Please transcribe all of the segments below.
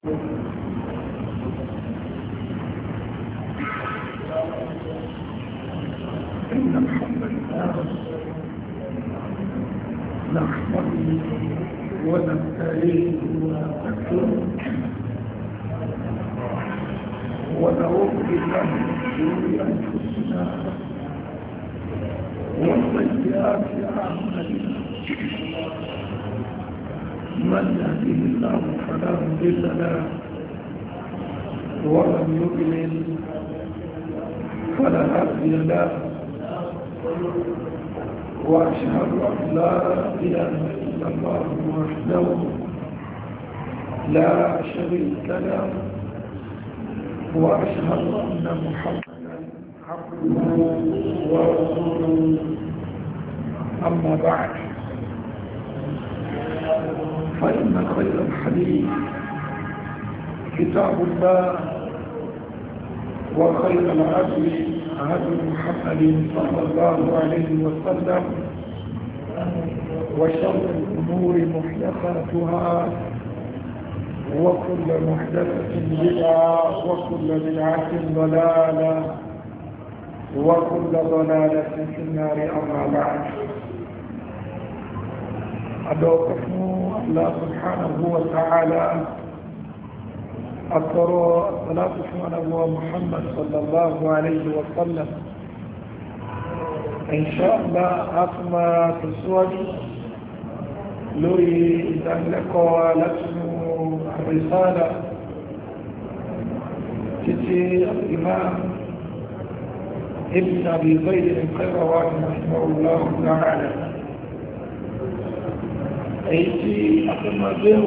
إن الحمد لله نحمده ونستعينه ونستغفره ونعوذ بالله من شرور أنفسنا وسيئات أعمالنا من يهده الله فلا مضل له ومن يضلل فلا هادي له وأشهد أن لا إله إلا الله وحده لا شريك له وأشهد أن محمدا عبده ورسوله أما بعد فإن خير الحديث كتاب الله وخير الهدي هدي محمد صلى الله عليه وسلم وشر الأمور محدثاتها وكل محدثة بدعة وكل بدعة ضلالة وكل ضلالة في النار أما بعد أدعوكم الله سبحانه وتعالى أكثر الصلاة على محمد صلى الله عليه وسلم إن شاء الله أسمى في السؤال لوري إذن لك ولكن الرسالة تتي الإمام ابن أبي زيد القيروان رحمه الله تعالى أيتي أسمى به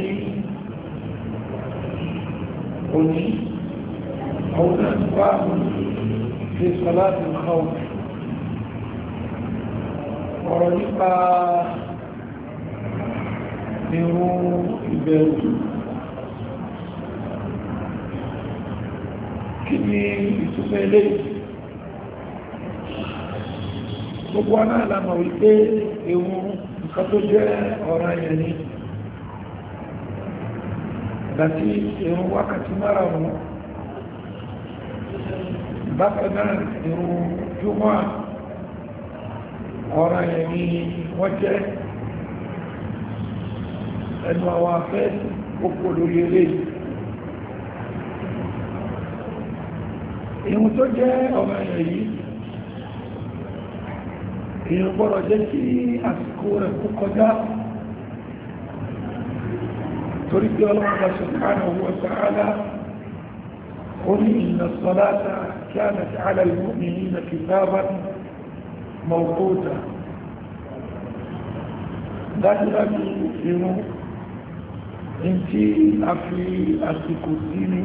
قلت أو أنواع في صلاة الخوف ورجبا نرو البيت كني يتفعلي gbogbo aná àlàmà wípé ewu nǹkan tó jẹ́ ọ̀rọ̀ ayẹni láti irun wákàtí márùn-ún bákanáà irun jùmọ́ ọ̀rọ̀ yẹn ni wọ́n jẹ́ ẹnu àwọn afẹ́ òpó lórí eré irun tó jẹ́ ọ̀rọ̀ yẹn yìí irun gbọ́dọ̀ jẹ́ kí àsìkò rẹ̀ kó kọjá torí pé Allah subhanahu wa ta'ala قل إن الصلاة كانت على المؤمنين كتابا موقوتا dájúdájú irun in tí a fi àsìkò sí ní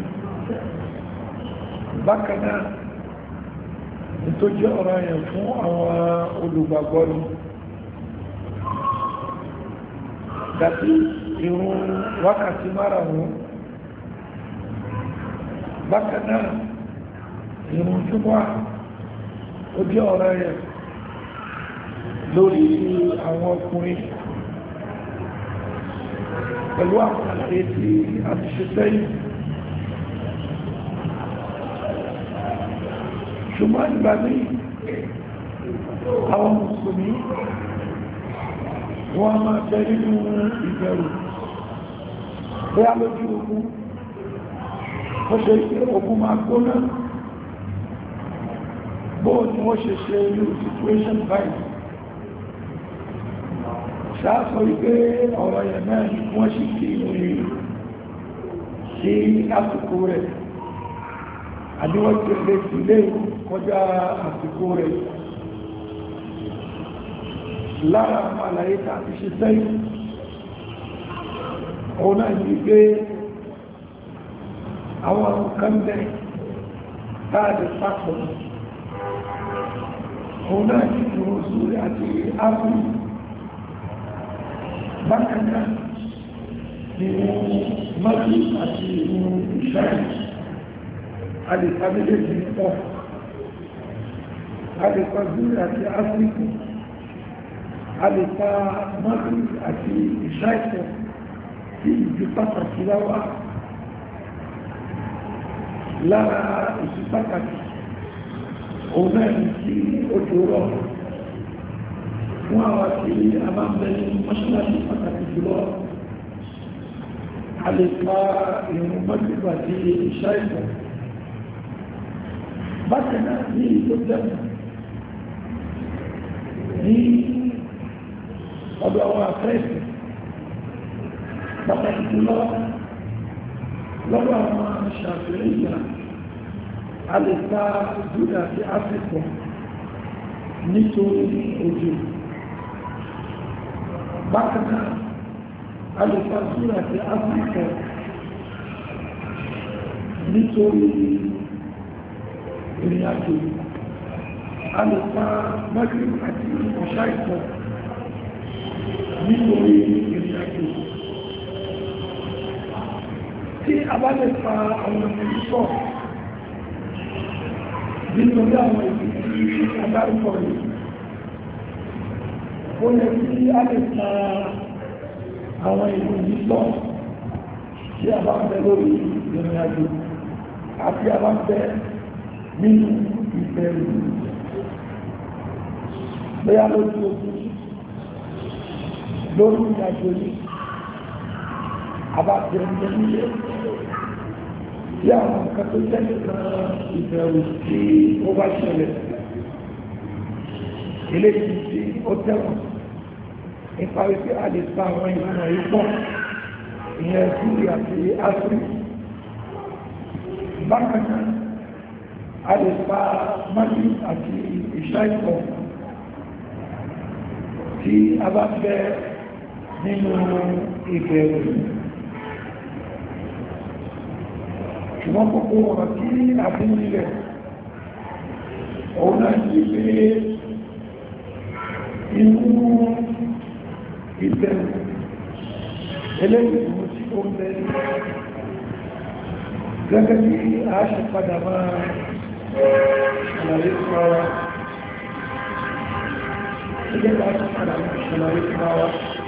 bákanáà tó jẹ́ ọ̀rọ̀ yẹn fún àwọn olùgbàgbọ́ ní dàbí irun wákàtí márùn-ún bákanáà irun jùmọ́ ó jẹ́ ọ̀rọ̀ yẹn lórí àwọn ọkùnrin pẹ̀lú àwọn àlàyé tí a ti ṣe sẹ́yìn ṣùgbọ́n ìgbà ní àwọn mùsùlùmí wọ́n máa bẹ nínú ìbẹ̀rù bí a lójú ogun ó ṣe ogun máa gbóná bóò ni wọ́n ṣe ṣe irú situation báyìí ṣáàsọ wípé ọ̀rọ̀ yẹn náà ni wọ́n ṣe kí ìrìn sí àsìkò rẹ̀ àdíwọ́n tí lè fi lè kọjá àsìkò rẹ̀ lára àwọn àlàyé tàbí ṣe sẹ́yìn òun náà ní pé àwọn kan bẹ̀ táàdì papọ̀ òun náà ní ìrọ̀sù àti ápùn bákanáà ní mọ́sí àti ìṣẹ́yìn alìsàmílẹ̀ ní pọ̀ alìsàmí àti áfíríkì alìsà mọ́sí àti ìṣẹ́yìn tí ìjú pàtàkì láwá lára ìsí pàtàkì òun náà ní kí ojú rọ̀ fún àwọn tí a máa ń bẹ̀rẹ̀ mọ́ṣáláṣí pàtàkì jùlọ a lè pa ìrìn mọ́gbígbà tí ìṣá ìpọ̀ bákan náà ní ìlú jẹ́mù ní ọ̀dọ̀ àwọn àfẹ́ẹ̀sì pàtàkì jùlọ lọ́wọ́ àwọn ṣàfihàn ìgbà a lè pa júdà sí áfíkà nítorí òjò bákan náà a lè pa júdà sí áfíkà nítorí ìrìn àjò a lè pa Maghrib àti ìṣá ìpọ̀ nítorí ìrìn àjò tí a bá lè pa àwọn ìrìnṣọ́ nítorí àwọn ìdí tí a dárúkọ yìí ó yẹ kí a lè pa àwọn ìrìnṣọ́ tí a bá ń bẹ lórí ìrìn àjò àti a bá ń bẹ nínú ìbẹ̀rù bóyá lójú ogun lórí ìrìnàjò ní àbájẹ̀mẹ̀ nílé tí àwọn nǹkan tó jẹ́ nìkan ìbẹ̀rù tí ó bá ṣẹlẹ̀ eléyìí tí ó tẹ̀wọ̀n nípa wípé a lè pa àwọn ìrìnà ipọ̀ ìyẹn sí àti áfírí bákan náà a lè pa Maghrib àti ìṣá ìpọ̀ tí a bá bẹ nínú ìbẹ̀rù ṣùgbọ́n gbogbo ọ̀rọ̀ tí a fi ń nílẹ̀ òun náà ti pé inú ìbẹ̀rù eléyìí tí ó ń bẹ̀rù gẹ́gẹ́ bí a ṣe padà máa ṣàlàyé fún ara gẹ́gẹ́ bí a ṣe padà máa ṣàlàyé fún ara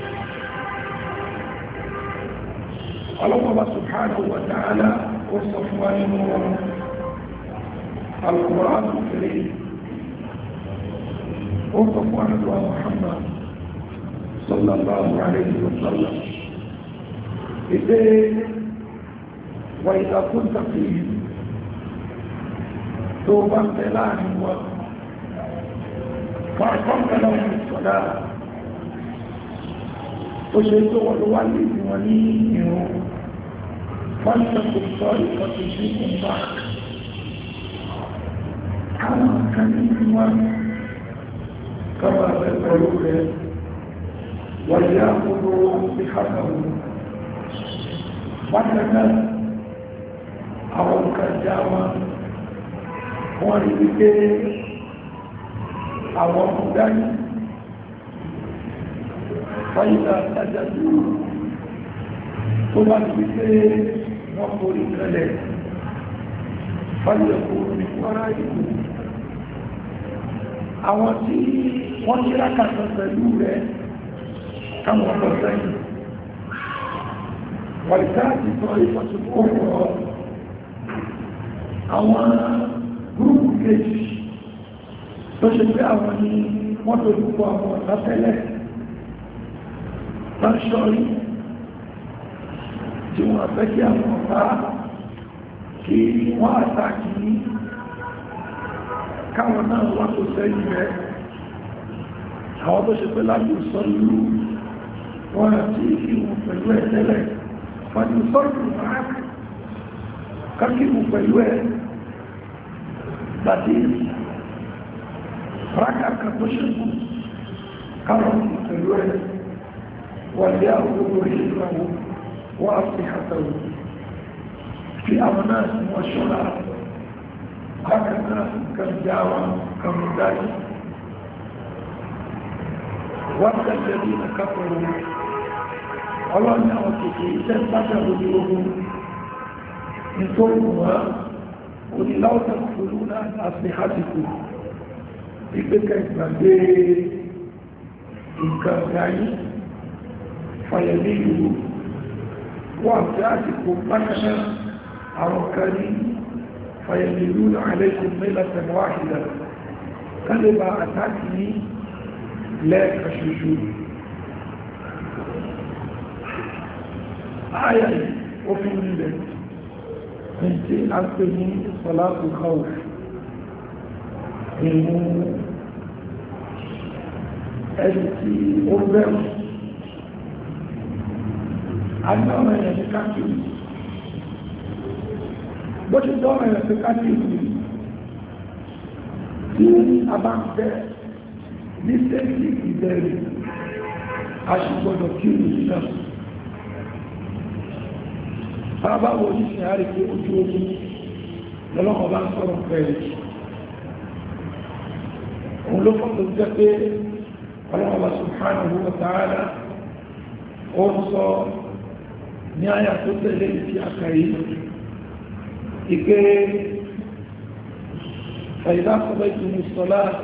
Allah subhanahu wa ta'ala وصفوا عنه القرآن الكريم وصفوا عنه محمد صلى الله عليه وسلم وإذا كنت فيهم توبا بلانهم فأقمت لهم الصلاة وشهدوا والوالد وليهم فلتكن طريقة فيكم معك كما كان كما يقولون وليأخذوا بحقهم مثلا أو الكجاوة ولكي أو مدني فإذا سجدوا ثم الكتاب wọ́n forí kẹlẹ̀ fàyẹ̀kú ní wọ́rá ìlú àwọn tí wọ́n tí rákàtà pẹ̀lú rẹ̀ káwọn ọ̀pọ̀ sẹ́yìn wàlìtáàtì tọ́ ìfọ̀tí kókòrò àwọn gúrùpù kejì tó ṣe pé àwọn ni wọ́n tó dúpọ̀ àwọn ọ̀tá tẹ́lẹ̀ lọ́ṣọ́rí tí wọ́n fẹ́ kí àwọn ọ̀pá kí wọ́n àtàkì ní káwọn náà wọ́n tó sẹ́yìn rẹ̀ àwọn tó ṣe pé láti sọ́lú wọ́n àti ìwọ̀n pẹ̀lú ẹ̀ tẹ́lẹ̀ fàájú sọ́lú kákìwò pẹ̀lú ẹ̀ gbàdí rákàkà tó ṣẹ́kù káwọn pẹ̀lú ẹ̀ wọ́n lé àwọn olóòrùn وأصلحته في أمناس وشراء هكذا كالجاوة كالمداج وقت الذين كفروا الله نعوذ تنبتوا بيوهم من طولها قل لو تدخلون عن أصلحتكم بك إسماعيل إن كان يعني فيميلوا wọ́n tí a ti kò pàtàkì àwọn kan ní فيميلون عليكم ميلة واحدة كلمة أتاكني لا كشجون آية وفي ذلك كنت أكتبني صلاة الخوف إنه أجلتي أربع أنه يتكاكي bó ṣe dọ́rọ̀ ẹ̀ pé káàkiri tí a bá ń bẹ́ ní sẹ́ẹ̀kì ìbẹ̀rẹ̀ aṣùgbọ́dọ̀ kí o ní náà bábáwọ̀ ní ṣe àrí pé ojú ogun lọ́lọ́wọ́ bá ń sọ̀rọ̀ pẹ̀lẹ̀ òun ló fọ́tọ̀ jẹ́ pé ọlọ́wọ́ subhanahu wa ta'ala ó ń sọ ní àyà tó tẹ̀lé ìtì àkàrí ike فإذا قضيتم الصلاة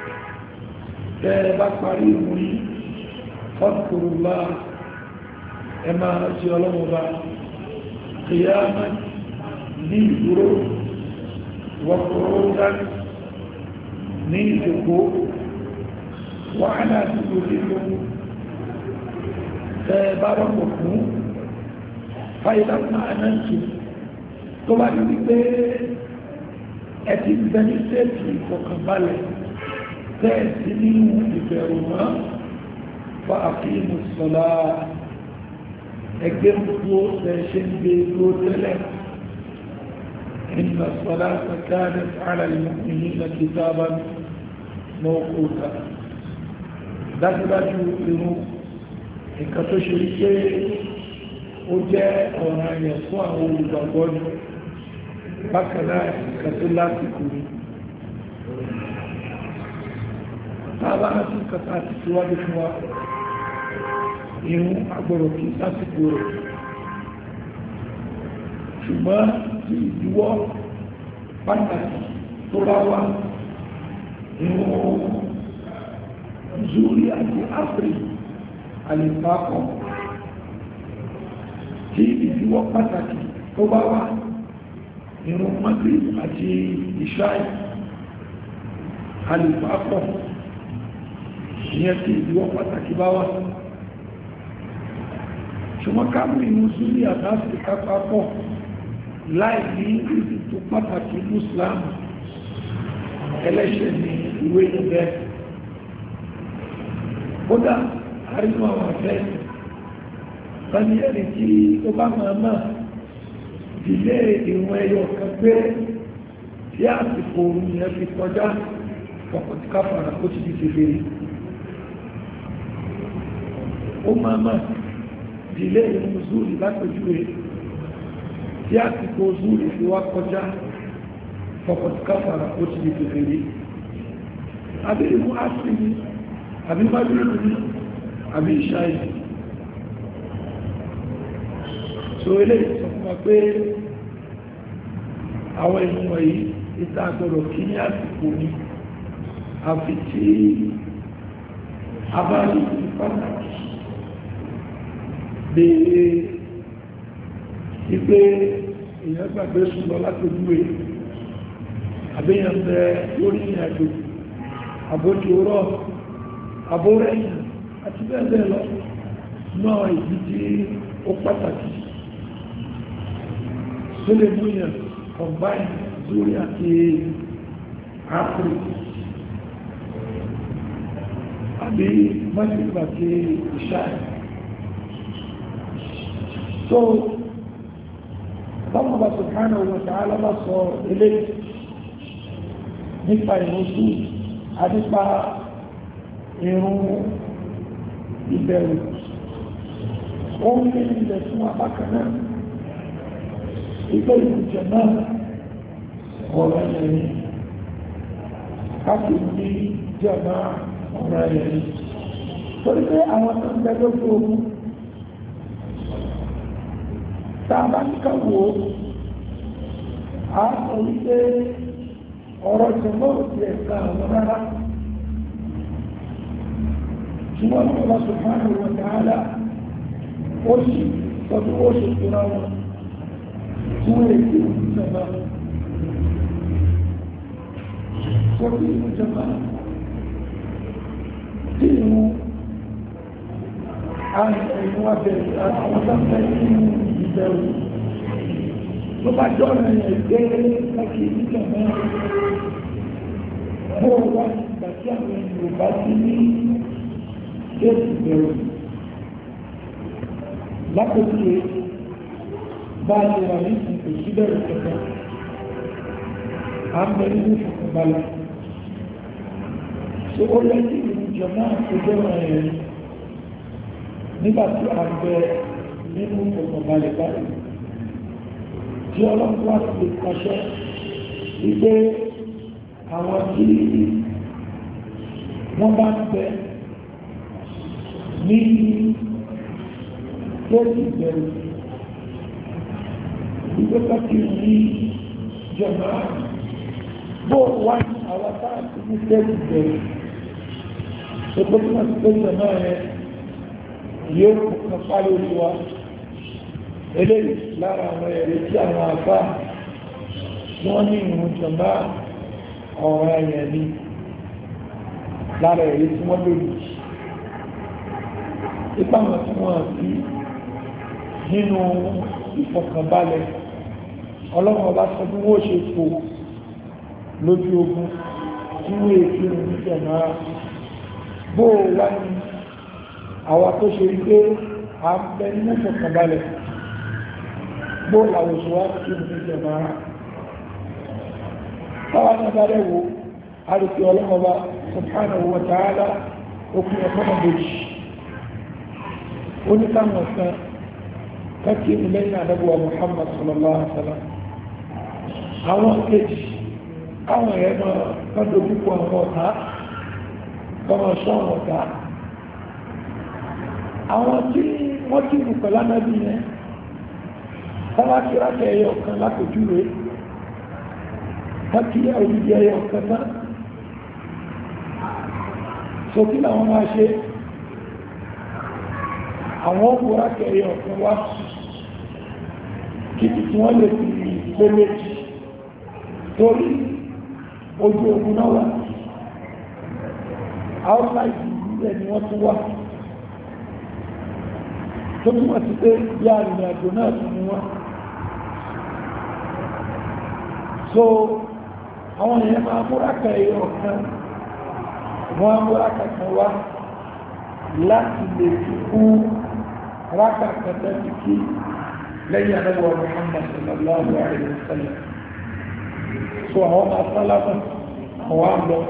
bá parí ìmúrí فاذكروا الله ẹmà àti ọlọ́mọba قياما ní ìdúró وقعودا ní ìjòkó وعلى جنوبكم bá rọ̀pọ̀ fún فإذا اطمأننتم tó bá ní wípé ẹ̀tì bẹnisẹ́ẹ̀tì ìfọ̀kànbalẹ̀ tẹ́ẹ̀sì nínú ìbẹ̀rù mọ́ fa àfihàn sọ́lá ẹgbẹ́ gbogbo tẹ́ẹ̀ṣẹ́ ń gbé ló tẹ́lẹ̀ inna salata kanat ala al-mu'minina kitaban mawquta dájúdájú irun nǹkan tó ṣe wípé ó jẹ́ ọ̀ranyàn fún àwọn olùgbàgbọ́ ni bákanáà ìkàtó lásìkò ní tàbá àti ìkàtà àti síwájú fún wa irun agbọ̀rọ̀ kí lásìkò rẹ̀ ṣùgbọ́n tí ìdíwọ́ pàtàkì tó bá wà irun zuri àti afri alìpapọ̀ tí ìdíwọ́ pàtàkì tó bá wà ìrun Maghrib àti ìṣáì alìpapọ̀ ìyẹn tí ìdíwọ́ pàtàkì bá wà ṣùgbọ́n káàmù inú súnlẹ̀ àtàsì kápapọ̀ láì ní ìdí tó pàtàkì Islam ẹlẹ́ṣẹ̀ ní ìwé ìbẹ́ kódà àrínú àwọn afẹ́ tani ẹni tí ó bá máa ilé ìwọ̀n ẹyọ kan pé tí àsìkò orin yẹn fi kọjá ọkọ̀tí káfàrà ó ti di kèfèrè ó máa ilé ìwọ̀n zúrì lápẹjúwe tí àsìkò zúrì fi wá kọjá ọkọ̀tí káfàrà ó ti di kèfèrè àbí ìwọ̀n áṣìlì àbí májúlùmí àbí ìṣáì so ilé ìsọ̀fún wa pé àwọn ìwọ̀n wọ̀nyí ìta àgbọ̀rọ̀ kí ní àsìkò ní àfi tí a bá rí pàtàkì bèèrè ipé èèyàn gbàgbé sùn lọ látòjúwé àbíyàn bẹ lórí ìrìnàjò àbójú rọ̀ àbórẹ́yìn àti bẹ́ẹ̀ bẹ́ẹ̀ lọ náà ìdí tí ó pàtàkì tó lè mú yàn combine zuri àti afri àbí Maghrib àti ìṣáì so báwọn bá subhanahu wa ta'ala bá sọ ilé nípa ìrúsù àdípa irun ìbẹ̀rù ó ń lè ilẹ̀ fún abákanáà ìgbẹ́ ìrìnjẹ̀ náà ọ̀rọ̀ ẹ̀yẹ̀rin káàkiri ní jẹ́mà ọ̀rọ̀ ẹ̀yẹ̀rin torí pé àwọn tó ń gbẹ́gbẹ́ fún ogun tàbá ní káwò a sọ wípé ọ̀rọ̀ jẹ́mọ́ òtí ẹ̀ka àwọn rárá ṣùgbọ́n Allah subhanahu wa ta'ala ó sì tọ́jú ó ṣe tóra wọn fún èdè ìjọba sórí ìjọba tí ìwọ̀n ẹ̀yìn wà bẹ̀rẹ̀ àwọn sáfẹ́ nínú ìbẹ̀rù tó bá jọ́nà ẹ̀gbẹ́ láti ìjọba bó wá nígbà tí àwọn ènìyàn bá ti ní kéèkì ìbẹ̀rù lápòkè bá a lè wà ní ìsìnkú síbẹ̀rù kẹta a ń bẹ nínú ìfọ̀kànbalẹ̀ tó ó yẹ kí ìlú jọmọ́ àtijọ́ ẹ̀yẹ nígbà tí a ń bẹ nínú ìfọ̀kànbalẹ̀ báyìí tí ọlọ́run wá sí ìpàṣẹ wípé àwọn tí wọ́n bá ń bẹ ní lórí ìbẹ̀rù ìgbẹ́ta kí ní jọmọ́ bó wá ní àwọn táàkì ní lórí ìbẹ̀rù ẹgbẹ́ tí wọ́n ti pé jọmọ́ rẹ̀ yóò kọ̀ọ̀pá lórí wa eléyìí lára àwọn ẹ̀rí tí àwọn àfá wọ́n ní ìrùn jọmọ́ ọ̀rọ̀ ẹ̀yẹ̀ ní lára ẹ̀rí tí wọ́n lórí ipá wọn tí wọ́n fi nínú ìfọ̀kànbalẹ̀ ọlọ́run ọba sọ bí wọ́n ṣe fò lójú ogun tí wọ́n èkí ní jọmọ́ bó wá ní àwọn tó ṣe pé a ń bẹ nínú ìfọ̀kànbalẹ̀ bó làwọn òṣèwà kí ní jọmọ́ táwọn náà bá rẹ̀ wo àrùkì ọlọ́mọba subhanahu wa ta'ala òkú ẹ̀kọ́nà méjì oníkàwọn kan kàkí lẹ́yìn àdábùwà Muhammad sallallahu alaihi wasallam àwọn kejì káwọn ẹ̀ náà kọ́ dojúkọ àwọn ọ̀tá kọ́mọ sọ àwọn ọ̀tá àwọn tí wọ́n ti rù pẹ̀lá náàbí yẹn sábà kí rákẹ̀ ẹyọ kan lápòjú rẹ̀ kí àwùjẹ ẹyọ kan náà so kí làwọn máa ṣe àwọn ọkọ̀ rákẹ̀ ẹyọ kan wá kí tí wọ́n lè fi pé méjì torí ojú ogun náà wà outside ilẹ̀ ni wọ́n tún wá tó túnmọ̀ sí pé yá ìrìn àjò náà tún ní wọ́n so àwọn èèyàn máa múrákà ẹyọ kan wọ́n á múrákà kan wá láti lè fi kún rákà kẹta ti kí lẹ́yìn àdáwọ̀ Muhammad sallallahu alaihi wasallam so àwọn máa sálámà àwọn àlọ́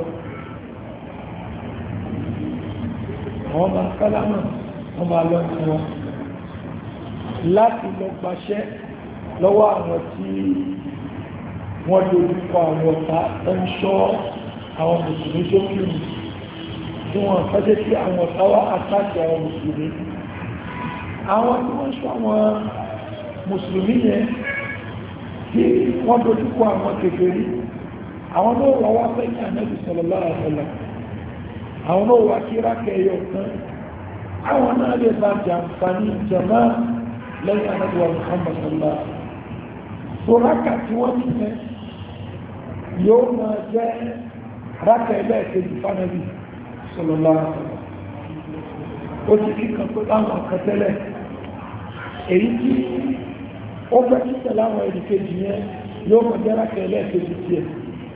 àwọn máa sálámà wọ́n máa lọ sí wọn láti lọ gbaṣẹ́ lọ́wọ́ àwọn tí wọ́n dojú kọ àwọn ọ̀tá tó ń ṣọ́ àwọn mùsùlùmí tó kí ní tí wọ́n fẹ́jẹ́ sí àwọn ọ̀tá wá àtàkì àwọn mùsùlùmí àwọn tí wọ́n ṣọ́ àwọn mùsùlùmí yẹn tí wọ́n dojú kọ àwọn kèfèrí àwọn náà wà wá fẹ́ kí Ànábì sallallahu alaihi wasallam àwọn náà wà kí rákẹ̀ ẹyọ kan àwọn náà lè bá jàǹfààní jàmá lẹ́yìn Ànábì Muhammad sallallahu alaihi wasallam so rákà tí wọ́n ti fẹ́ yóò máa jẹ́ rákà ẹlẹ́ẹ̀kejì fánàbí sallallahu alaihi wasallam ó ti kíkan tó láwọn akẹtẹ́lẹ̀ èyí tí ó fẹ́ títẹ̀ láwọn ẹ̀dìkejì yẹn yóò máa jẹ́ rákà ẹlẹ́ẹ̀kejì tí ẹ̀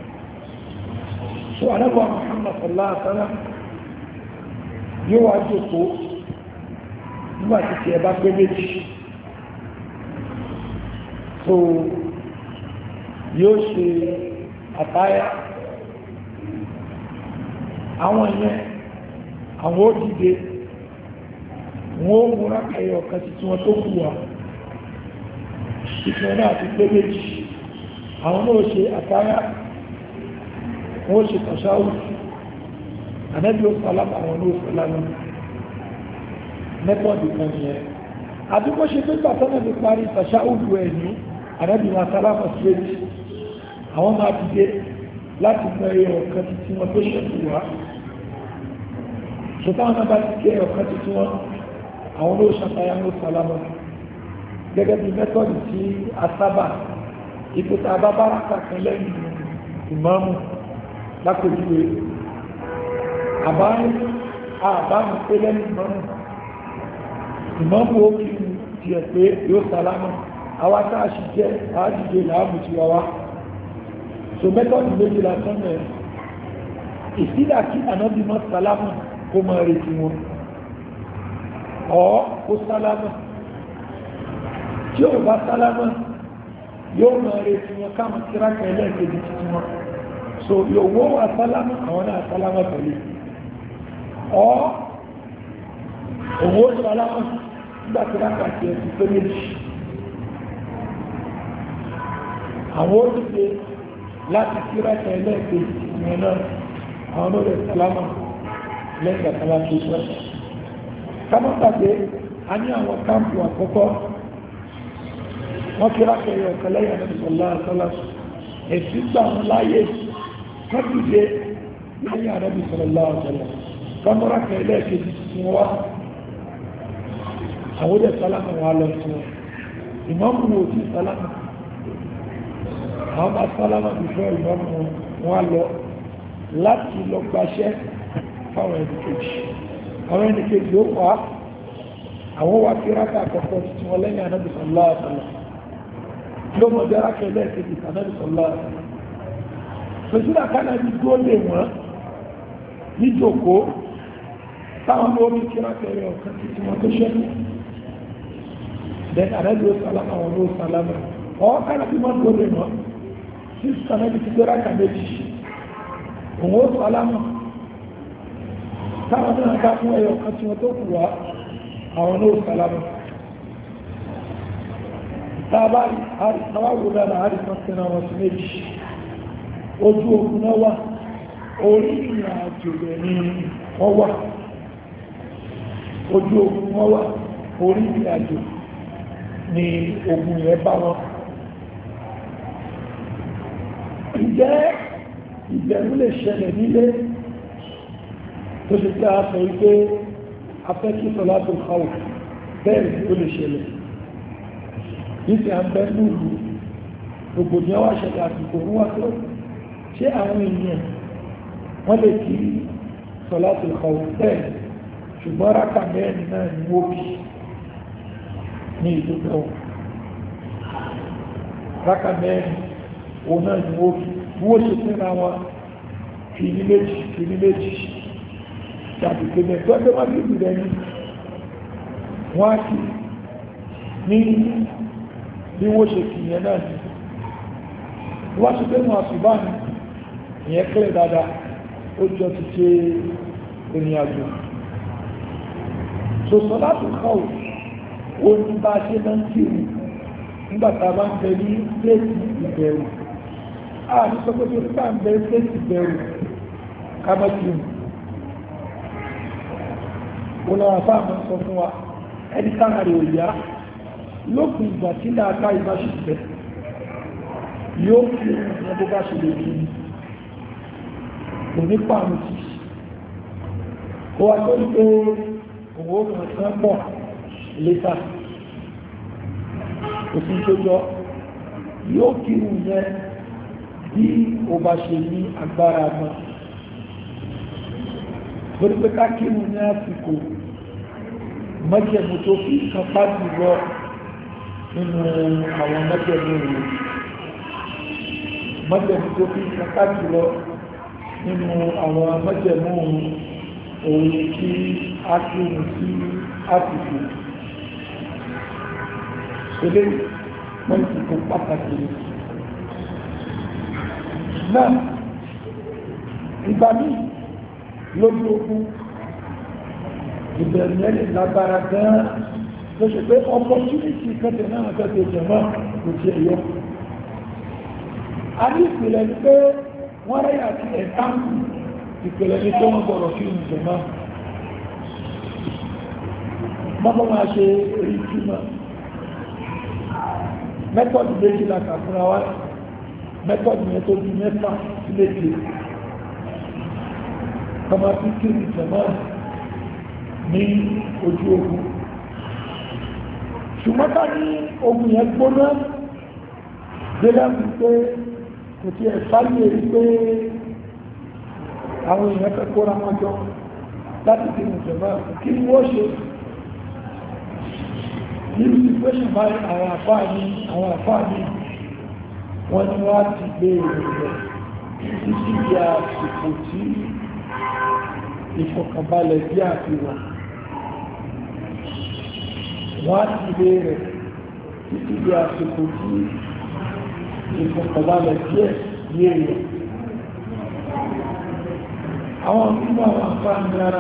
so Ànábì Muhammad sallallahu alaihi wasallam yóò wá jókòó nígbà tí ẹ bá pé méjì so yóò ṣe àtáyà àwọn ìyẹn àwọn òdìdé wọ́n ó múra kẹyọ ọ̀kan títí wọn tó kù wá títí wọn náà ti pé méjì àwọn náà ṣe àtáyà wọ́n ṣe tàṣáwù ànẹ́bí ó sálámà àwọn ní ó sálámà mẹ́tọ́dì kan nìyẹn àdúgbò ṣe pé pàtàkì ní parí tàṣáwù ẹ̀ ní ànẹ́bí wọn sálámà sí èjì àwọn máa dìde láti mọ ẹyọ ọ̀kan títí wọn tó ṣẹ̀kù wá ṣùgbọ́n náà bá ti kẹ́ ọ̀kan títí wọn àwọn ló ṣàtàyà ní sálámà gẹ́gẹ́ bí mẹ́tọ́dì tí a sábà ìpòtà àbábára kàkan lẹ́yìn ìmáàmù lápòjúwe àbámu pé lẹ́nu ìmọ̀mù ó kí ti ẹ̀ pé yóò sálámà àwa tá a sì jẹ́ àádìde làámù ti wá wá so mẹ́tọ́dù méjì lásán mẹ́rin ìsídà kí ànábì mọ́ sálámà kó máa retí wọn ọ̀ kó sálámà tí ó bá sálámà yóò máa retí wọn káàmù kíráka ẹlẹ́ẹ̀kejì títí wọn so yóò wó wà sálámà àwọn náà sálámà pẹ̀lú ọ̀ òwò sálámà nígbà kíráka tí ẹ ti pé méjì àwọn ó ti pé láti kíráka ẹlẹ́ẹ̀kejì wọn náà àwọn olóòrè sálámà lẹ́yìn àtàlá tó sọ kámọ́tàgbé a ní àwọn káàmpù àkọ́kọ́ wọ́n kíráka ẹ̀yọ̀ ọ̀kan lẹ́yìn àdẹ́bìsọ̀lá àtàlá ẹ̀sì gbà wọn láyé kọ́tùdé lẹ́yìn àdẹ́bìsọ̀lá àtàlá kámọ́ráka ẹlẹ́ẹ̀kejì wọn wá àwọn olóòrè sálámà wọn lọ sí wọn ìmọ̀mù wò sí sálámà àwọn bá sálámà bìfọ́ ìmọ̀mù wọn lọ láti lọ gbaṣẹ́ fáwọn ẹnìkejì àwọn ẹnìkejì ó wá àwọn wá kí rákà àkọ́kọ́ títí wọn lẹ́yìn Ànábì sallallahu alaihi wasallam ló mọ̀ jẹ́ rákà ẹlẹ́ẹ̀kejì Ànábì sallallahu alaihi wasallam fèsìlá kánàbí dúó lè wọ́n ní jòkó táwọn ló ní kí rákà ẹ̀rẹ́ ọ̀kan títí wọn tó ṣẹ́ then Ànábì ó sálámà wọn ló sálámà ọ̀ kánàbí mọ́ dúó lè wọ́n sí Ànábì ti gbé rákà méjì òun ó sálámà táwọn náà bá fún ẹyọ kan tí wọ́n tó kù wá àwọn náà sálámà tàbá àwárò dára àríkan tí náà wọ́n sí méjì ojú ogun náà wà orí ìrìn àjò rẹ̀ ní wọ́n wà ojú ogun wọ́n wà orí ìrìn àjò ní ogun rẹ̀ bá wọn ìbẹ̀rù lè ṣẹlẹ̀ nílé tó ṣe tí a sọ wípé afẹ́kí sọlátò káwò bẹ́ẹ̀ ó lè ṣẹlẹ̀ nítorí à ń bẹ́ lúùlù gbogbo ní ọwá ṣẹlẹ̀ àsìkò ń wá tó ṣé àwọn èèyàn wọ́n lè kí sọlátò káwò bẹ́ẹ̀ ṣùgbọ́n rákà mẹ́rin náà ni wó bí ní ìdúgbò rákà mẹ́rin òun náà ni wó bí wọ́n ṣe fún àwọn kìí méjì tàbí pẹ̀lẹ̀ tó ẹgbẹ́ máa bíbí rẹ̀ ní wọ́n á kí ní bí wọ́n ṣe kìí yẹn náà ní wọ́n ṣe pé wọ́n àṣùbá ní ìyẹn kẹ́lẹ̀ dáadáa ó jọ ti ṣe ìrìn àjò so sọ láti kọ́ ò ní bá ṣe náà kiri nígbàtà bá ń bẹ ní pléètì ìbẹ̀rù ààrí sọ pé tó bá ń bẹ pléètì ìbẹ̀rù kámẹ́kìrì wọn náà fáàmù sọ fún wa ẹni káàrí òyà lókùn ìgbà tí láàká ìbá ṣe bẹ̀ yóò fi ẹgbẹ́ bá ṣe lè rí ní kò ní pàmù tí kó wá tó ń pé òwò kan pọ̀ létà òfin tó jọ yóò kírun yẹn bí o bá ṣe ní agbára mọ́ torí pé ká kírun ní àsìkò mọ́jẹ̀mú tó fi kan pàtì lọ nínú àwọn mọ́jẹ̀mú rẹ̀ mọ́jẹ̀mú tó fi kan pàtì lọ nínú àwọn mọ́jẹ̀mú òun tí a kírun sí àsìkò ilé wọ́n ti kó pàtàkì náà ìgbà míì lójú ogun ìbẹ̀rù yẹn lè lágbára gan-an tó ṣe pé opportunity kẹtẹ náà kẹtẹ jẹ̀mọ́ kò tí ẹ̀yọ́ a ní ìpìlẹ̀ ní pé wọ́n rẹ̀ àti ẹ̀káǹkù ìpìlẹ̀ ní tó wọ́n gbọ́rọ̀ fí ìjẹ̀mọ́ mọ́bọ́ máa ṣe rí túnmọ́ mẹ́tọ̀dù méjì láta fúnra wá mẹ́tọ̀dù yẹn tó bí mẹ́fà sí méjì kọmọ tí kí ní jẹmọ́ ní ojú ogun ṣùgbọ́n ká ní ogun yẹn gbóná gbélé mú pé kò tí ẹ̀ sáyé rí pé àwọn èèyàn fẹ́ kóra wọn jọ láti fi mú jọba kí ni wọ́n ṣe nínú situation báyìí àwọn àfáà ní wọ́n ní wá ti gbé ìrìnlẹ̀ títí di àsìkò tí ìfọ̀kànbalẹ̀ bí àfihàn wọ́n ti gbé rẹ̀ títí di àsìkò tí ìfọ̀kànbalẹ̀ díẹ̀ ní èèyàn àwọn nínú àwọn àfáà ní ara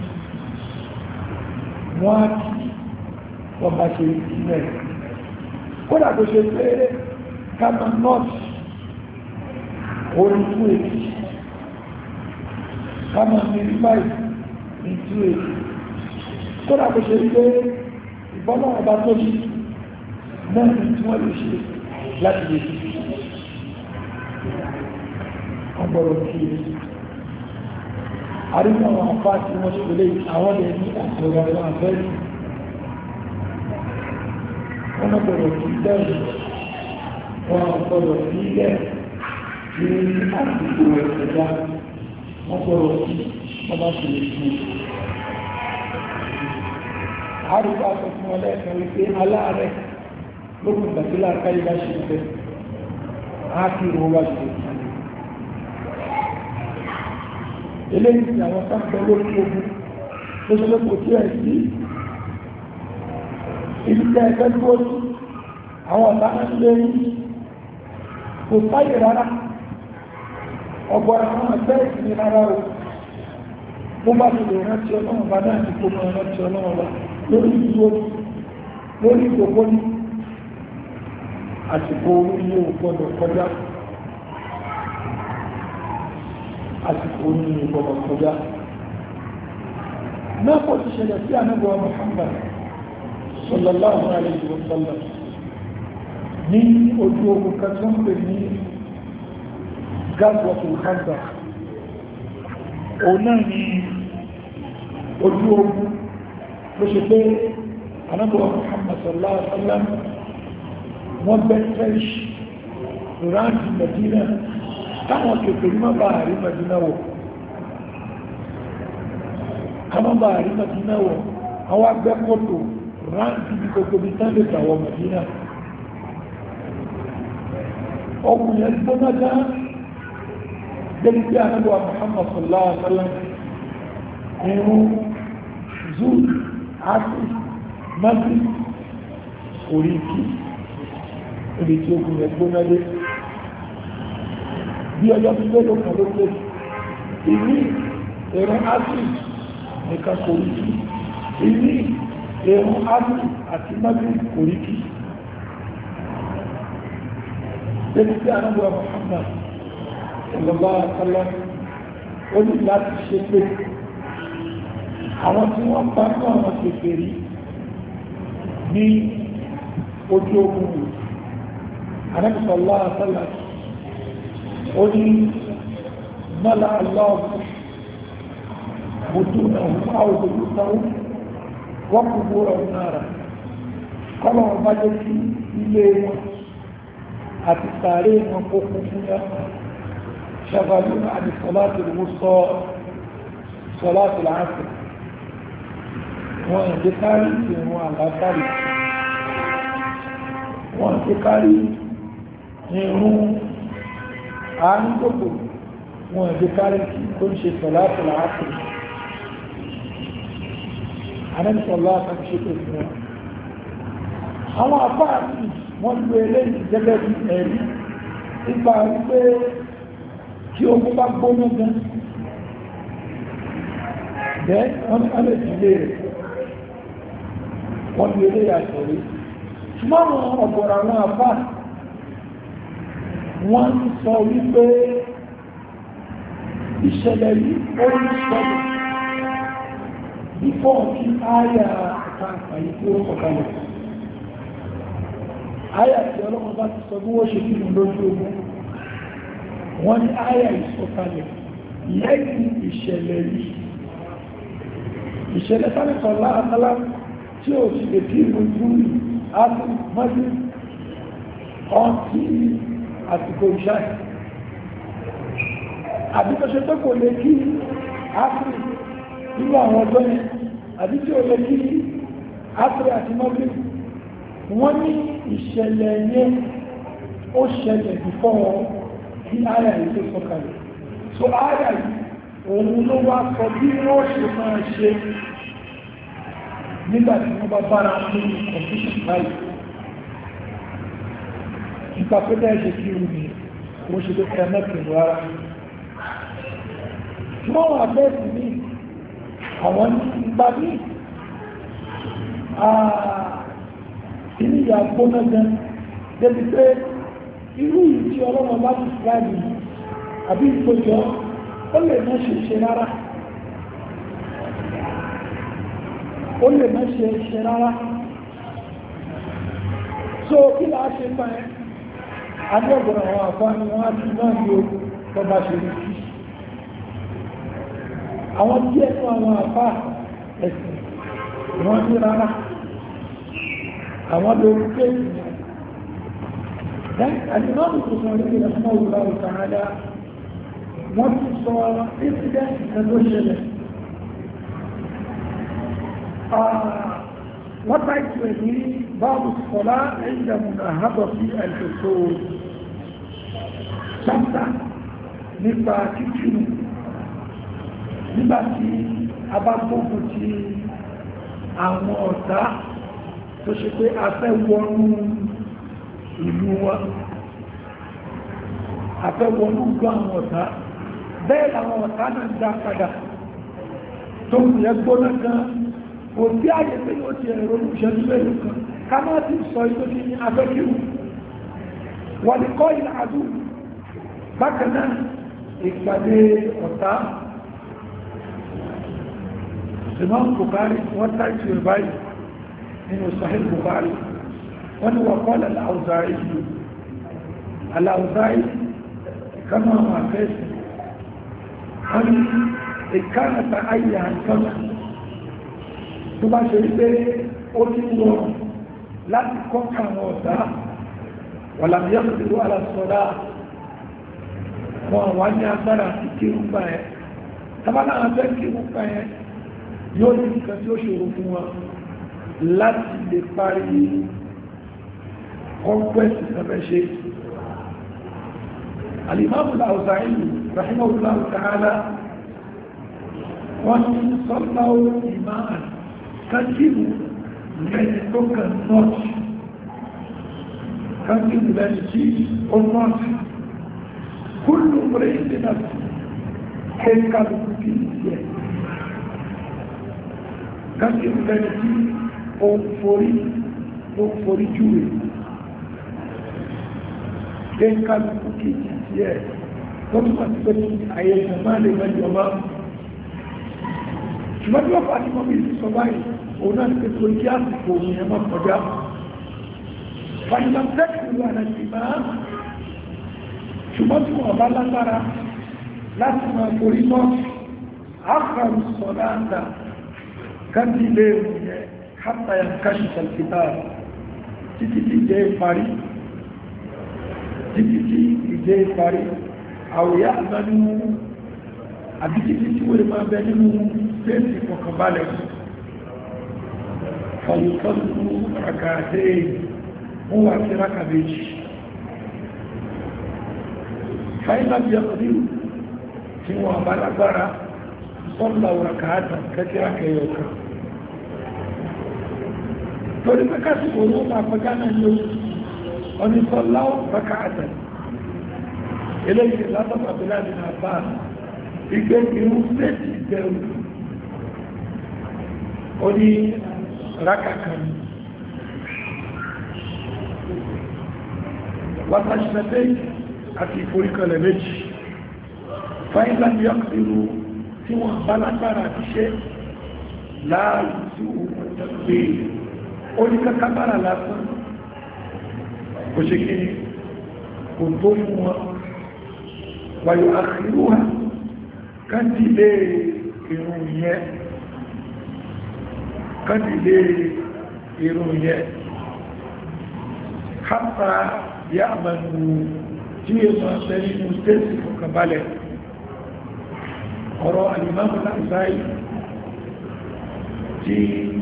wọ́n á kí wọ́n bá ṣe ìpínlẹ̀ kódà kò ṣe pé kama north orí 280 kama miribai ní 280 kódà kò ṣe pé ìbọ́nà ọba tó ṣe mẹ́rin tí wọ́n lè ṣe láti lè fi ọgbọ̀rọ̀ kí àríwá àwọn afá tí wọ́n ṣe lè àwọn lè ní àtọ̀rọ̀ àwọn afẹ́rí wọ́n gbọ́dọ̀ kí bẹ́ẹ̀ wọ́n gbọ́dọ̀ kí ilẹ̀ ní àdúgbò ẹ̀dá wọ́n gbọ́dọ̀ kí wọ́n bá ṣe lè fi àríwá sọ fún ọlẹ́ẹ̀kan wípé aláàrẹ̀ lókùn ìgbàtílá káyí bá ṣe fẹ́ á kí wọ́n bá ṣe fẹ́ eléyìí tí àwọn sáàpẹ́ lórí ogun tó ṣe lókò tí ẹ̀ sí ibi tẹ́ ẹgbẹ́ tó ní àwọn ọ̀tá ń lé kò sáyè rárá ọgbọ̀n àwọn ẹgbẹ́ ìsinmi rárá o bó bá ti lè rántí ọlọ́run bá náà ní kó mọ́ rántí ọlọ́run bá lórí ìdúró lórí ìgbòkó ní àsìkò orí ní ògbọ́dọ̀ kọjá àsìkò orí ní ògbọ́dọ̀ kọjá náà kò ti ṣẹlẹ̀ sí ànábì Muhammad sallallahu alayhi wa sallam ní ojú ogun kan tó ń pè ní Ghazwatul Khandaq òun náà ní ojú ogun ló ṣe pé ànábì Muhammad sallallahu alayhi wa sallam wọ́n bẹ́ fẹ́ṣ ráńtì Medina táwọn kèfè ní mọ́bà àrí Medina wọ̀ kọmọ́bà àrí Medina wọ̀ àwọn agbẹ́kọ̀tò ráńtì bí gbogbo bí tán lè tàwọ̀ Medina ọkùnrin gbọ́nà já débi pé ànábì Muhammad sallallahu alaihi wasallam irun zul asif maghrib oríkì ibi tí ogun rẹ̀ gbóná lé bí ọjọ́ tí lé lókàn ló lé ìní ẹ̀rùn asif nìkan oríkì ìní ẹ̀rùn asif àti maghrib oríkì débi tí ànábì Muhammad sallallahu alaihi wasallam ó ní láti ṣe pé àwọn tí wọ́n bá fún àwọn kékeré ní ojú ogun rẹ̀ ànábì sallallahu alaihi wasallam ó ní mọ́lá aláwọ̀ bùtúnà àwòrán wọ́n kò bó ọ̀rọ̀ náà kọ́lọ̀ bá jẹ́ sí ilé wọn àti sàárè wọn kó kún fún yá ṣàbàlúnà àti sọ́láàtì ìwúsọ sọ́láàtì láàáfì wọn ìdí kárí ìrún àlátàrí wọn ìdí kárí ìrún àánúgbòkò wọn ìdí kárí tó ń ṣe sọ́láàtì láàáfì anẹ́sọ̀lá àti ṣe tó fún wọn àwọn àfáàtì wọ́n lò eléyìí gẹ́gẹ́ bí ẹ̀rí nípa wípé kí ogun bá gbóná gan bẹ́ wọ́n ní alẹ́ ìdílé rẹ̀ wọ́n lò eléyìí àtọ̀rí ṣùgbọ́n ọ̀pọ̀rọ̀ àwọn àfá wọ́n sọ wípé ìṣẹ̀lẹ̀ yìí ó ń sọ̀rọ̀ bífọ́ kí áyà àkàkà yìí tí ó sọ̀kalẹ̀ àyà tí ọlọ́run bá ti sọ bí wọ́n ṣe nínú lójú ogun wọ́n ní àyà ìsọ̀kalẹ̀ lẹ́yìn ìṣẹ̀lẹ̀ yìí ìṣẹ̀lẹ̀ sárẹ́sọ̀ láàtàlá tí ó ti lè kí ìlú ìlú àti mọ́jú ọtí àsìkò ìṣáì àbí tó ṣe pé kò lè kí áfírí nínú àwọn ọjọ́ yẹn àbí tí ó lè kí áfírí àti mọ́bí wọ́n ní ìṣẹ̀lẹ̀ yẹn ó ṣẹlẹ̀ before kí àyà yìí tó sọ̀kalẹ̀ so àyà yìí òun ló wá sọ bí wọ́n ṣe máa ṣe nígbà tí wọ́n bá bára ní condition báyìí nípa pé bẹ́ẹ̀ ṣe kí omi wọ́n ṣe tó fẹ́ mẹ́kìnrin rárá ṣùgbọ́n wọ́n àbẹ́ẹ̀sì ní àwọn ìgbà ní ìní ìyà gbóná gan débi pé irú yìí tí ọlọ́wọ́ bá ti fúláàdì àbí ìpòjọ́ ó lè má ṣe ṣe rárá ó lè má ṣe ṣe rárá so kí láà ṣe pa ẹ́ adọ́gbọ̀n àwọn àfá ni wọ́n á ti náà ní ogun tó bá ṣe rí kí àwọn díẹ̀ fún àwọn àfá ẹ̀sìn wọ́n ní rárá àwọn lórí kéèkì àdínàmù tó sọ rí ilẹ̀ fún ọ̀rọ̀ ìtàhádá wọ́n ti sọ incident ẹgbẹ́ ṣẹlẹ̀ wọ́n tàìtù ẹ̀ ní báàbù sọ́lá ẹ̀yìndàmùnà àhábọ̀ sí ẹ̀lẹ́sọ́ sáńtà nípa kíkínú nígbàtí a bá gbógun ti àwọn ọ̀tá tó ṣe pé a fẹ́ wọnú ìlú wa a fẹ́ wọnú gbọ́ àwọn ọ̀tá bẹ́ẹ̀ làwọn ọ̀tá náà dá padà tó ń yẹ gbóná kan kò sí àyè pé ó ti ẹ̀rọ ìṣẹ́jú mẹ́lú kan ká má ti sọ ìtò ní afẹ́kíwù wọ́n ni kọ́ ìlà àdú bákan náà ìpàdé ọ̀tá Imam Bukhari wọ́n tàìsí rẹ̀ báyìí nínú Sahih Bukhari wọ́n ni wọ́n qala al-Awza'i kama wà fẹ́sì wọ́n ni ìkánata ayé àǹkọ́nà tó bá ṣe pé ó ní wọ́n láti kọ́kà àwọn ọ̀tá wà láti yẹ́kùnrin alásọ́lá wọn wá ní agbára àti kí ń gbà ẹ́ tàbálà àbẹ́ kí ń gbà ẹ́ yóò ní nǹkan tí ó ṣòro fún wọn láti lè parí conquest ìsẹ́fẹ́ ṣe al-Imam al-Awza'i rahimahullahu ta'ala wọ́n ní sọ́láwó ìmáà kájíwù lẹ́ni tó kàn nọ́ọ̀tì kájíwù lẹ́ni tí ó nọ́ọ̀tì kúlù rẹ̀ ìdínà kéèkàlùkù kí ìsẹ́ kájíwù lẹ́ni tí ó forí júwe kéèkàlùkù kí ìsẹ́ tó túnmọ̀ sí pé àyẹ̀sẹ̀ máa lè mẹ́jọ máa ṣùgbọ́n tí wọ́n fà ní mọ́bí sọ báyìí òun náà ní pẹ̀lú kí àsìkò òun yẹn mọ́ kọjá fàyílàm tẹ́kùlù àti máa ṣùgbọ́n tí wọ́n bá lágbára láti máa forí mọ́ àkàrù sọ̀dáńdà káàkiri ilé ìrìnyẹ hátàyà káṣì sàlkìtà títí tí ìjẹ́ ìparí àwòyá àmánú àbí títí tí wọ́n lè máa bẹ nínú pẹ́ẹ̀sì kọkànbalẹ̀ fọlùfọlù rakàtẹ́ wọ́n wà sí rákàbéjì fàílà bí ọkùnrin tí wọ́n bá lágbára sọ́lá rakàtà kẹ́kẹ́rákẹ́yọ̀ kan torí pẹ́kàtí kò ní ọmọ àpẹgá náà ní ọni sọ́lá rakàtà eléyìí látọ̀pàbílá ní àbáà ìgbé irú méjì jẹun ó ní rákàkan wátàṣẹ́lẹ̀ àti ìforíkọlẹ̀ méjì fáìlà ní ọkùnrin tí wọ́n bá lágbára àti ṣe láàrín tí ó gbé ó ní kákábára lásán kò ṣe kí kò tó fún wọn wàyò àkìrúwà kádìlé irun yẹ kápa yá àmànù tí è máa tẹ́ nínú tẹ́sì kọkànbalẹ̀ ọ̀rọ̀ alìmáàmù Al-Awzā'ī tí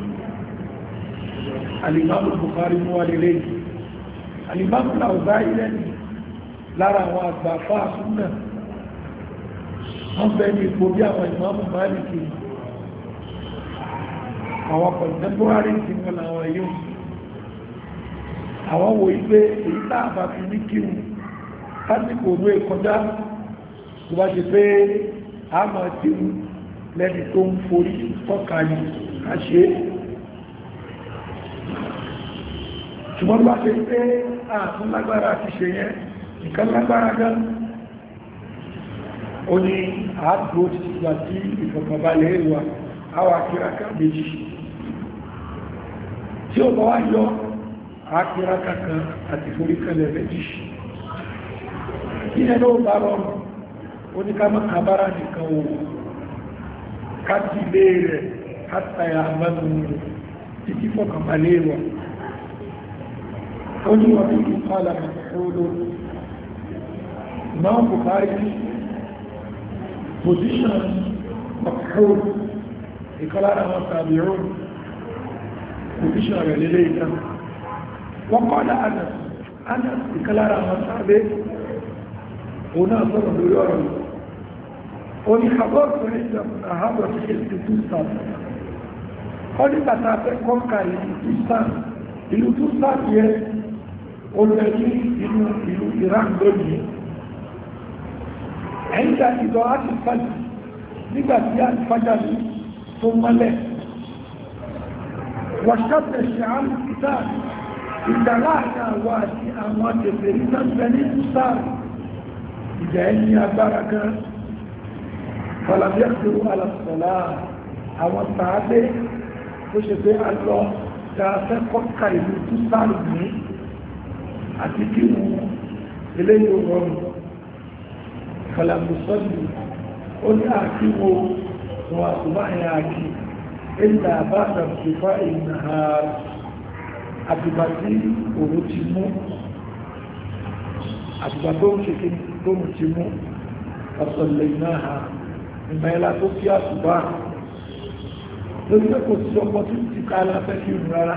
alìmáàmù Bukhari mú wà lélẹ́ alìmáàmù Al-Awzā'í lẹ́nu lára àwọn àgbàfà súnnà wọ́n bẹ́ ní ipò bí àwọn ìmáàmù Málìkì àwọn contemporary tí wọ́n láwọn yóò àwọn wo ipé èyí tààbà fi ní kíhù lásìkò òru ìkọjá tó bá ṣe pé a máa tí ó lẹ́ni tó ń forí tọ́ka ní àṣẹ ṣùgbọ́n bá ṣe pé ààtún lágbára ti ṣe yẹn nǹkan lágbára gan ó ní àádùó ti gbà tí ìfọ̀kànbalẹ̀ ìwà àwà kíraka méjì tí ó bá wá yọ àkíraka kan àti foríkalẹ̀ méjì ìyẹn ló bá rọrùn oníkàmọ́ àbára nìkan wò káàkiri rẹ̀ àtàyà àmàlù rẹ̀ títí fọ́kànbalẹ̀ wà ó ní wọ́n bí ìpàlà mẹ́kọ̀ọ́lọ́ náà Bukhari position mẹ́kọ̀ọ́lọ́ ìkọlára wọn tàbíyàn position rẹ̀ lélẹ̀ ìtàn wọ́n kọ́lá Anas ìkọlára wọn tàbíyàn òun náà sọ̀rọ̀ lórí ọ̀rọ̀ ó ní àbọ́ọ̀tọ̀ ìjọba àhábọ̀ sí èsì túsàn ó ní bàtà fẹ́ kọ́kà ìlú túsàn yẹ olùdarí ìlú Iran lónìí ẹ̀yìnká ìdọ̀ àti fàjì nígbàtí a ti fàjà ní tó mọ́lẹ̀ wàṣàtẹ̀ ṣàán ìta ìdàláàrin àwọn àti àwọn àtẹ̀fẹ̀rí náà ní túsàn ìjà ẹni agbára gan fàlàbíyàtò alàsọ̀lá àwọn tààdé tó ṣe pé a lọ dáafẹ́ kọ́kà ìlú tó sáàrù ní àti kí wọn eléyìí rọrùn fàlàbùsọ́lù ó ní àkíwò wọn àtúbáyà àkí ilẹ̀ àbáta fífà ìnàhà àtìgbà tí òun ti mú àtìgbà tó ń ṣe kí tó mú ti mú ọ̀sọ̀lẹ̀ ìnáhà ìmọ̀ẹ́lá tó kí àtùbá lórí pé kò sí ọmọ tí ti ká aláfẹ́ kí ìrù rárá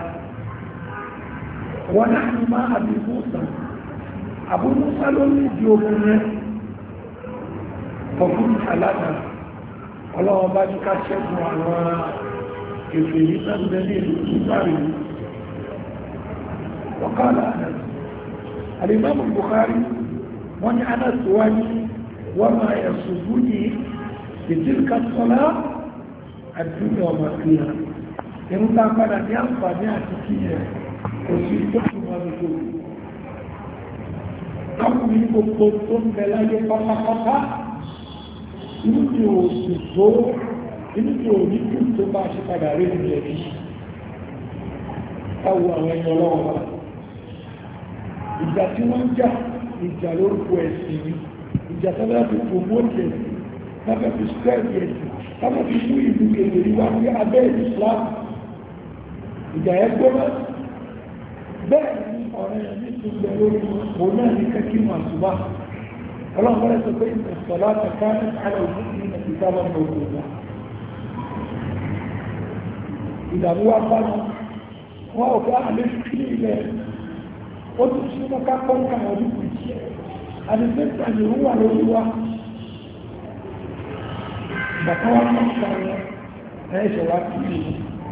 wọ́n náà ní máa Abu Musa ló ní ìdí ogun rẹ̀ ọkùn aláta ọlọ́wọ́ bá ní ká ṣẹ́gun àwọn èfè yìí tàbí ní ìlú ìgbàrí wọ́kàlá Anas al-Imam Bukhari wọ́n ní Anas wá ní wọ́n máa ẹ̀sùn bú ní ìdílkà sọ́lá àdúgbò ọmọ kíyà inú ta padà ní àǹfààní àti kíyà kò sí tó kí wọ́n ní tó ọkùnrin gbogbo tó ń bẹ láyé pátápátá inú tí ò sì tó inú tí ò ní kí tó bá ṣe padà rí ní ẹbí káwọ àwọn ẹni ọlọ́wọ́ wa ìjà tí wọ́n ń jà ìjà lórúkọ ẹ̀sìn ni ìjà tó bá fi promote ẹ̀sìn lábẹ́ fi spread ẹ̀sìn lábẹ́ fi mú ìlú kèèrè wá ní abẹ́ Islam ìjà ẹ̀ gbọ́nà bẹ́ẹ̀ ni ọ̀rẹ́ ẹ̀ ní ti gbẹ lórí òun náà ní kẹ́kí mọ̀ àtúbá ọlọ́run rẹ̀ sọ pé ìtẹ̀sọ̀lá tẹ̀ká ní àlọ́ ìlú ní ìsábà ní òkúta ìdàmú wá bá wọn ò bá àlẹ́ sí ilẹ̀ ó ti súnmọ́ ká pọ́nkà ọdún kù sí àdìsẹ́ta ni ó wà lórí wa bàtà wá pọ́nkà rẹ̀ ẹ̀ṣẹ̀ wá sí ìlú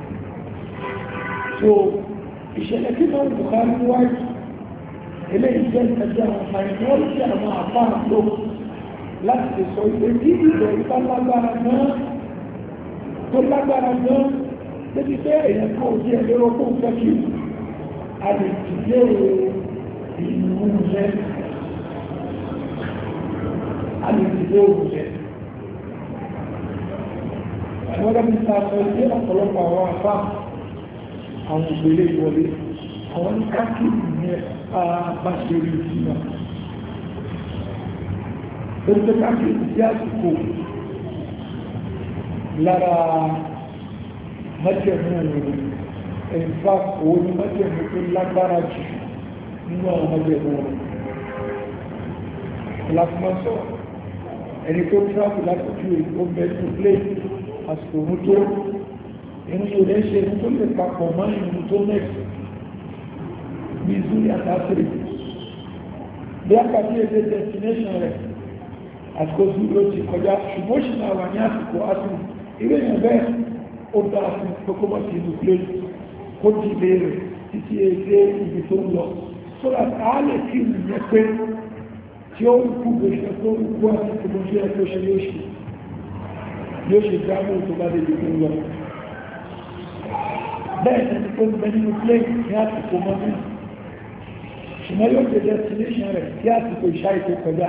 so ìṣẹ̀lẹ̀ tí wọ́n Bukhari wáyé eléyìí jẹ́ ìtẹ́jẹ́ àwọn àìmọ́lùsí àwọn àpáà ló láti lè sọ ilé tí ìbẹ̀ ìbá lágbára náà tó lágbára náà débi pé èèyàn kó ojú ẹlẹ́rọ kó fẹ́ kí a lè tìlé ìlú jẹ́ a lè tìlé òun jẹ́ àwọn ọlọ́pìn sáàtọ̀ ilé ọ̀pọ̀lọpọ̀ àwọn àpáà àwọn ògbèlé ìwọlé àwọn ní káàkiri ní bá ṣe rí sí wọn tó tó káàkiri sí àsìkò lára mẹ́jẹ̀mú rẹ̀ ẹ̀fà òun ni mẹ́jẹ̀mú tó lágbára jù nínú àwọn mẹ́jẹ̀mú rẹ̀ láfíwọ́sọ̀ ẹni tó tíráàpù látọ̀jú èkó mẹ́tò plé àsìkò òun tó inú yóò lẹ́ ṣe tó lè papọ̀ mọ́ ìrìn tó mẹ́tò bí zuri àtàkìrì bí àpàtí èdè destination rẹ̀ àsìkò zuri ló ti kọjá ṣùgbọ́n ṣì máa wà ní àsìkò àsìkò ilé yẹn bẹ́ẹ̀ ó dáa fún kókómọ́ sí inú plé kó di ilé rẹ̀ títí èdè ibi tó ń lọ so that a lè kí ìyẹn pé tí ó kú gbèsè tó kú àti ìpòmọ́sí ẹ̀ tó ṣe yóò ṣe dámù tó bá débi tó ń lọ bẹ́ẹ̀ ni tó ń bẹ nínú plane ní àsìkò mọ́bí ṣùgbọ́n yóò ṣe destination rẹ̀ kí àsìkò ìṣá ètò kọjá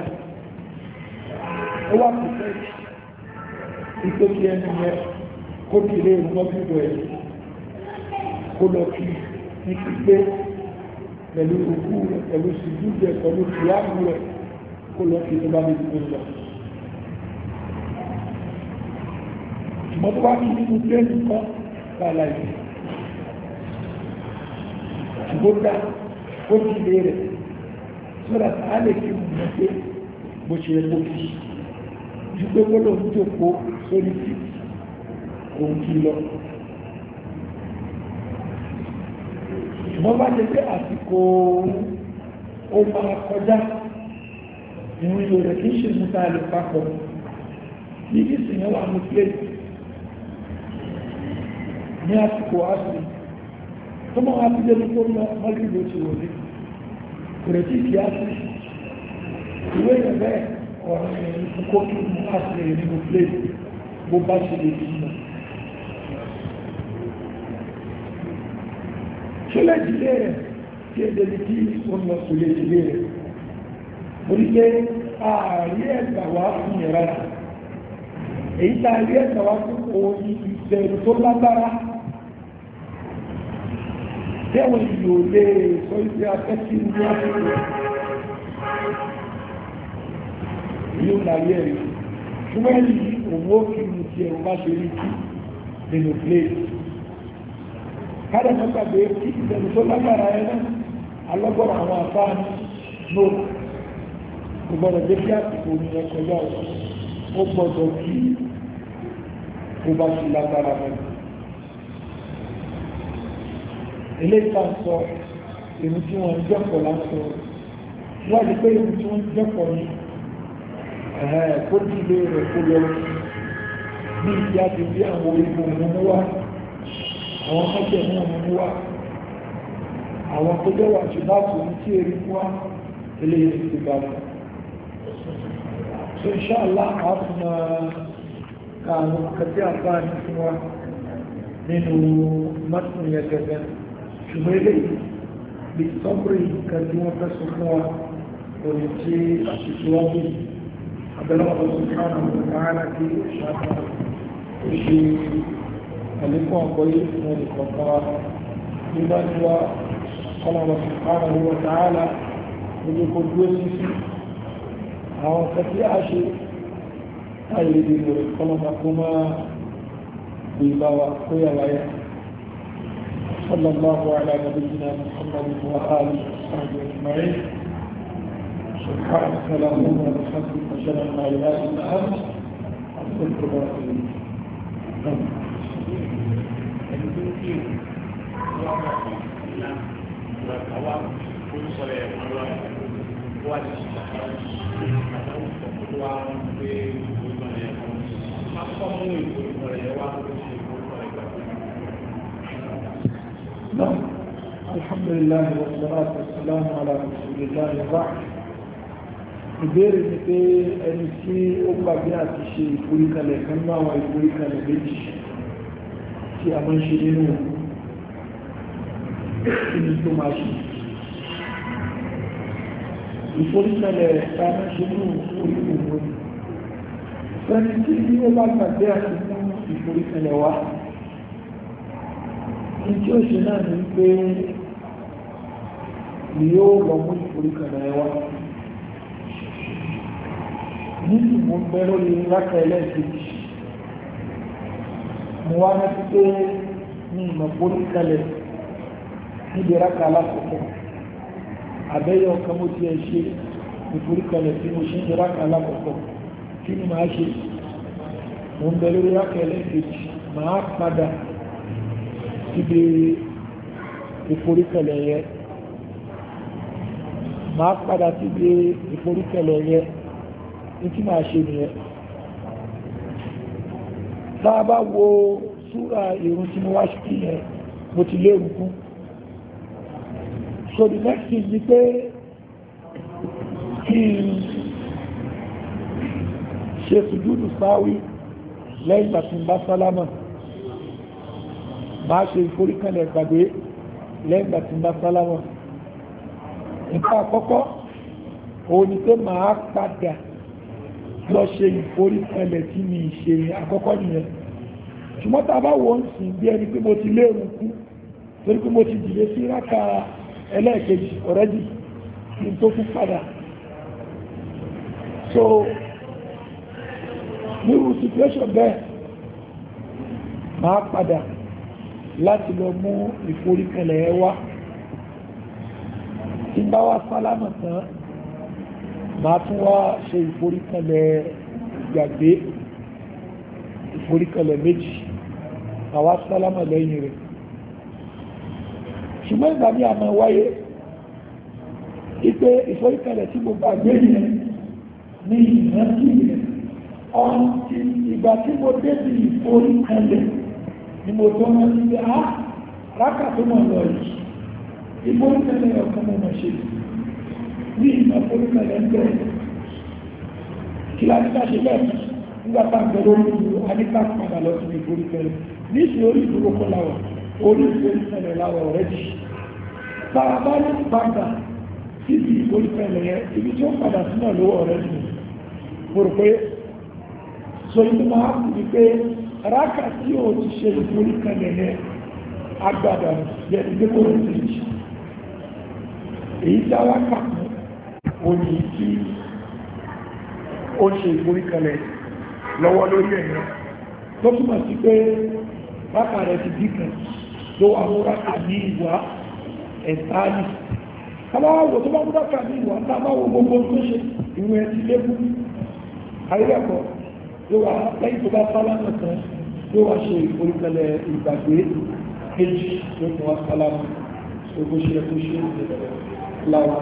ó wà kò fẹ́ ìtò kí ẹni yẹn kó kí ilé ìrúnmọ́bí rẹ̀ kó lọ kí ní pípé pẹ̀lú òkú rẹ̀ pẹ̀lú ṣùgbúdẹ̀ pẹ̀lú ìyàmù rẹ̀ kó lọ kí tó bá ní ìpín lọ. ṣùgbọ́n tó wá ní nínú plẹ́nì kan kààlà ìlú ṣùgbọ́n dá ó ti lè rẹ̀ sọ́dà tàà lè kí mú mọ́ pé bó ṣe ẹgbó kí ju pé kó lóun tó kó sórí tí òun kí lọ. ṣùgbọ́n bá jẹ́ pé àsìkò ó máa kọjá ìwọ̀n ìlò rẹ̀ kí ń ṣe mú táà lè papọ̀ ní ìsìnyàn wà ní plé ní àsìkò àsìkò tó mọ́ wá sílé ní tó lọ mọ́lìlò ti wọlé kò rẹ̀ tí kìí àsìkò ìwé rẹ̀ bẹ́ẹ̀ ọ̀rọ̀ ìfúkó kí mú àsìkò nínú plé bó bá ṣe lè fi mọ́ ṣọlẹ̀ ìdílé rẹ̀ tí ẹ̀dẹ̀ ní kí ó lọ kò lè ìdílé rẹ̀ orígbé ààrí ẹ̀gbà wá fún ẹ̀rá èyí tá ààrí ẹ̀gbà wá fún òní ìbẹ̀rù tó lágbára tẹ́wọ̀n ìlú lè sọ ìgbé afẹ́sí ní àsìkò yóò láyé ẹ̀rí ṣùgbọ́n èyí òun ó kí ní ti ẹ̀rù bá ṣe rí kí nínú plate kádà mọ́gbàgbé kí ìbẹ̀rù tó lágbára ẹ̀ náà alọ́gbọ̀rọ̀ àwọn àfáà ní nóòtù gbọ́dọ̀ jẹ́ kí àsìkò ní ẹkọjá ó gbọ́dọ̀ kí ó bá sí lágbára mẹ́rin ilé ìtànsọ èmì tí wọ́n jọ́pọ̀ lásọ wọ́n lè pé èmì tí wọ́n jọ́pọ̀ ní kó dílé rẹ̀ kó lọ ní ìdí àti bí àwọn orígun mú wá àwọn mọ́jẹ̀ náà mú wá àwọn tó jẹ́ wà ṣùgbọ́n ní tí èrì mú wá ilé ìsìnkú bá wọn so inshallah àfúnà kààrùn kàtí àfáàní fún wa nínú mọ́tún yẹ gẹ́gẹ́ ṣùgbọ́n ilé bí sọ́bùrì kàtí wọ́n fẹ́ sọ fún wa òní tí àṣìṣe wọ́n bí abẹ́lẹ́ ọ̀pọ̀ sùkánà mọ̀tàrà kí ṣàtà ó ṣe àlékún àgbọ́yé fún ẹnì kọ̀ọ̀kan wa nígbà tí wa kọ́lọ̀wọ̀ sùkánà mọ̀tàrà gbogbo kò dúró sí àwọn kẹfí àṣẹ àìlèdè rẹ̀ kọlọ̀mà kó máa bí bá wa kó yà wáyé sallallahu ala nabiyyina muhammadin wa alihi wa sahbihi ajma'in subhanaka allahumma wa bihamdika ashhadu an la ilaha illa anta astaghfiruka wa atubu الحمد لله والصلاة والسلام على رسول الله وبعد ìbéèrè ni pé ẹni tí ó gbàgbé àti ṣe ìforíkalẹ̀ kan náà wà ìforíkalẹ̀ méjì tí a máa ń ṣe nínú ìní tó máa ṣe ìforíkalẹ̀ ta máa ṣe nínú orílẹ̀-èdè fẹ́ni tí ó bá gbàgbé àti mú ìforíkalẹ̀ wá ní tí ó ṣe náà ní pé ni yóò lọ mú ìforíkalẹ̀ wá nítorí mo bẹ́ lórí rákà ẹlẹ́ẹ̀kejì mo wá rántí pé ní ìmọ̀ ìforíkalẹ̀ níbi rákà alákọ̀ọ́kọ́ àbẹ́yẹ ọkàn mo ti ẹ̀ ṣe ìforíkalẹ̀ tí mo ṣe ń rákà alákọ̀ọ́kọ́ kí ni máa ṣe mo ń bẹ lórí rákẹ̀lẹ́ kejì máa padà síbi ìforíkẹlẹ̀ yẹ máa padà síbi ìforíkẹlẹ̀ yẹ ní tí máa ṣe nìyẹn tá a bá wo súra ìrun tí mo wá sí yẹn mo ti lé rùkú so the next thing ni pé kí n ṣe sùjúdù sáwí lẹ́yìn ìgbà tí n bá sálámà máa ṣe ìforíkẹlẹ̀ gbàgbé lẹ́yìn ìgbà tí n bá sálámà nǹkan àkọ́kọ́ òun ni pé máa padà lọ ṣe ìforíkẹlẹ̀ tí mi ṣe àkọ́kọ́ nìyẹn ṣùgbọ́n tá a bá wọ́n sìn bí ẹni pé mo ti lérun kú torí pé mo ti dìde sí rákà ẹlẹ́ẹ̀kejì ọ̀rẹ́dì kí n tó kú padà so nírú situation bẹ́ẹ̀ máa padà láti lọ mú ìforíkẹlẹ̀ ẹ wá tí bá wá sálámà tán máa tún wá ṣe ìforíkẹlẹ̀ gbàgbé ìforíkẹlẹ̀ méjì àwa sálámà lẹ́yìn rẹ̀ ṣùgbọ́n ìgbà ní àmọ́ wáyé ipé ìforíkẹlẹ̀ tí mo gbàgbé yẹn ní ìrántí rẹ̀ ọ̀ntí ìgbà tí mo débi ìforíkẹlẹ̀ ni mo tó rán sí pé rákà tó mọ̀ lọ yìí ìforíkẹlẹ̀ ọ̀kan mo mọ̀ ṣe ní ìmọ̀ ìforíkẹlẹ̀ ń bẹ̀rẹ̀ kí láti ká ṣe bẹ́ẹ̀ nígbà tá à ń bẹ̀rẹ̀ orí ìlú aníkà padà lọ sí ìforíkẹlẹ̀ ní ìsìn orí ìdúró kọ́ láwọ̀ orí ìforíkẹlẹ̀ láwọ̀ rẹ̀ jì bára bá ní padà síbi ìforíkẹlẹ̀ yẹn ibi tí ó padà sí náà lówó rẹ̀ jù mo rò pé so inú máa kù ní pé rákà tí ó ti ṣe ìforíkẹlẹ̀ yẹn agbádà jẹ́ ìgbé kò ní ìjì èyí tí a wá kà fún òní tí ó ṣe ìforíkẹlẹ̀ lọ́wọ́ lórí ẹ̀yẹn tó túnmọ̀ sí pé rákà rẹ̀ ti dìkan ló wà mú rákà ní ìwà ẹ̀tàlì kábáwò tó bá mú rákà ní ìwà tábáwò gbogbo tó ṣe ìwọ̀n ẹ̀ ti lébú ayẹ́kọ̀ọ́ ló wà lẹ́yìn tó bá sálámà tán ló wà ṣe ìforíkẹlẹ̀ ìgbàgbé méjì ló tún wá sálámà gbogbo ṣe ẹkú ṣe láwọn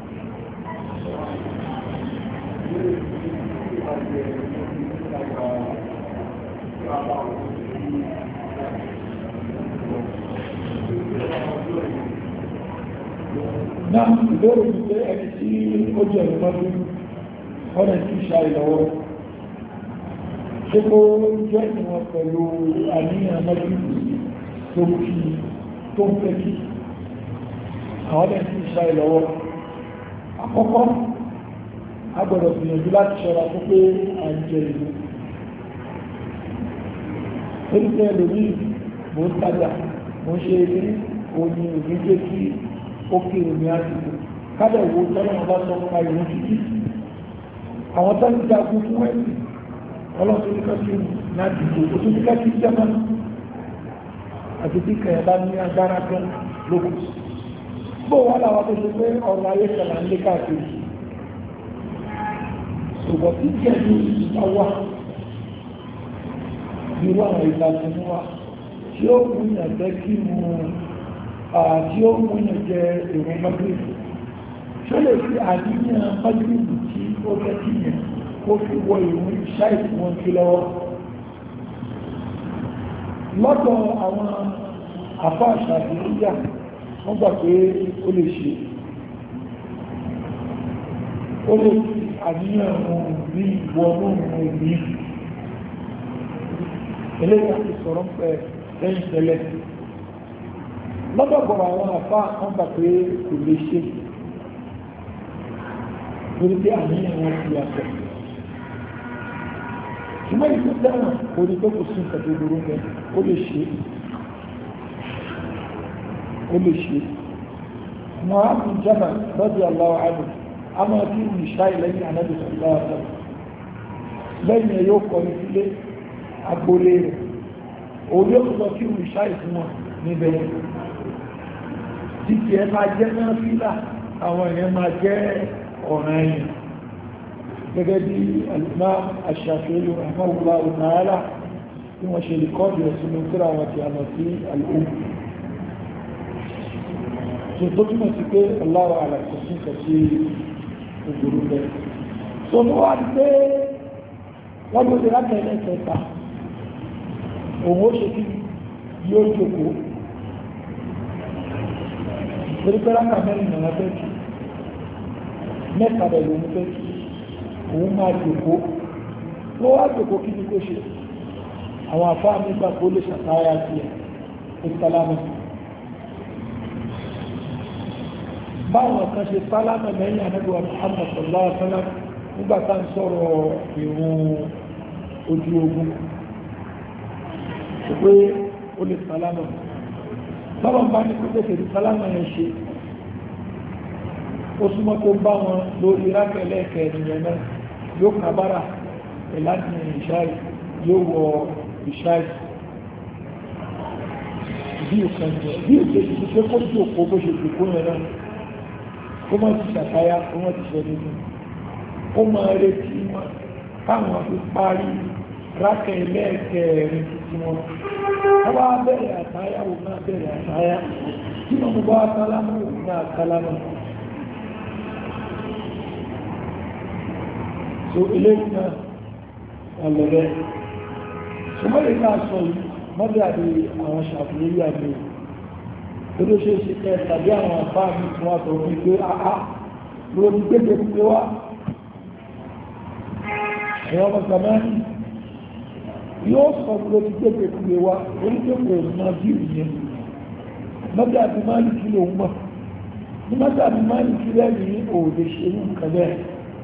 náà ìbéèrè wípé ẹni tí ó jẹ́ ìrọ̀lọ́dún ọ̀nà tí ṣá ìlọ́wọ́ ṣe kó jẹ́ ìwọ̀n pẹ̀lú àníyàn mọ́jú tó ń fẹ́ kí àwọn ọ̀nà tí ṣá ìlọ́wọ́ àkọ́kọ́ a gbọ́dọ̀ gbìyànjú láti ṣọ́ra tó pé à ń jẹ ìlú oríṣẹ́ lórí mò ń tajà mò ń ṣe ilé òní òní jẹ́ kí ó kí omi àdìgbò kábẹ̀ wo tọ́lọ́ ọba sọ nípa ìrún títí àwọn tó ń jagun fún ẹ̀sìn ọlọ́run ní kọ́sí ní àdìgbò tó tún ní kọ́sí jẹ́mọ́ àti bí kẹ̀yẹ́ bá ní agbára gan lókù bó wà láwọn tó ṣe pé ọ̀rọ̀ ayé kẹlà ń lé káàkiri ṣùgbọ́n tí jẹ́nu ìgbàwà irú àwọn ìlànà wa tí ó mú yàn jẹ́ kí mú tí ó mú yàn jẹ ìrìn mọ́gírìbì ṣó lè fi àníyàn mọ́gírìbì tí ó fẹ́ kí yẹn kó fi wọ ìrìn iṣẹ́ ìfún kí lọ́wọ́ lọ́dọ̀ àwọn àfá àṣàbíyà wọ́n gbà pé ó lè ṣe ó lè fi àníyàn ohun ní ìwọ̀nú ohun ní eléyà ti sọ̀rọ̀ pẹ̀ lẹ́yìn tẹ́lẹ̀ lọ́dọ̀gbọ̀rọ̀ àwọn àfá wọ́n gbà pé kò lè ṣe lórí pé àníyàn wọn ti yàtọ̀ ṣùgbọ́n ìlú tẹ́wọ̀n kò ní pé kò sí nǹkan tó burú mẹ́ ó lè ṣe Mu'adh bin Jabal radiyallahu anhu a máa fi ìṣá ìlẹ́yìn ànábì sallallahu alaihi wasallam lẹ́yìn ẹ̀ yóò kọ́ ní sílé agbolé rẹ̀ òun yóò lọ kí ìṣá ìfún wọn níbẹ̀ títí ẹ máa jẹ́ náà fílà àwọn èèyàn máa jẹ́ ọ̀ràn ẹ̀yìn gẹ́gẹ́ bí al-Imam Ash-Shafi'i rahimahullahu ta'ala tí wọ́n ṣe rìkọ́dù ẹ̀sùn tíra wọn ti àmọ̀ sí al-Umm. tó túnmọ̀ sí pé Allahu a'lam kò sí nǹkan tí ògbòrò bẹ́ẹ̀. tó ní wá ní pé wọ́n ló lè rákẹ́ ẹlẹ́kẹta òun ó ṣe kí yóò jókòó torí pé rákà mẹ́rin nà fẹ́ kí mẹ́ta bẹ̀ lòun fẹ́ kí òun máa jókòó tó wá jókòó kí ni kó ṣe àwọn àfáà nígbà kó lè ṣàtàyà sí ẹ̀ ìsàlámù báwọn kan ṣe sálámù lẹ́yìn ànábìwá Muhammad sallallahu alaihi wasallam nígbà tá ń sọ̀rọ̀ ìrun ojú ogun pé ó lè sálámù báwọn bá ní kókè tèmi sálámù yẹn ṣe ó súnmọ́ tó bá wọn lórí rákẹ̀lẹ́kẹ̀ ènìyàn náà yóò kábára ìlànà ìṣáì yóò wọ ìṣáì bí ìkan jẹ́ bí ìkejì ti pé kó tí òkú bó ṣe fi kó yẹn náà kó mọ́ ti ṣàkáyá kó mọ́ ti ṣe nínú ó máa retí wọn káwọn fi parí rákẹ̀lẹ́kẹ̀ẹ́rin títí wọn wọ́n wá bẹ̀rẹ̀ àtáyá òun náà bẹ̀rẹ̀ àtáyá tí wọ́n bá kálámù òun náà kálámù so eléyìí náà ọ̀lọ́rẹ́ ṣùgbọ́n lè náà sọ yìí mọ́bí àti àwọn ṣàfihàn àgbè tó ló ṣe é ṣe kẹ́ tàbí àwọn àbá mi fún wa tó fi pé àá ló ní gbégbé pé wá ẹ̀yọ́ ọmọ sàmẹ́rì yóò sọ ló ní gbégbé pé wá oníkéèkó náà bí ìyẹn mọ́bí àti máàlì kí ló ń mọ̀ ní mọ́bí àti máàlì kí lẹ́yìn òòlè ṣe ní nǹkan bẹ́ẹ̀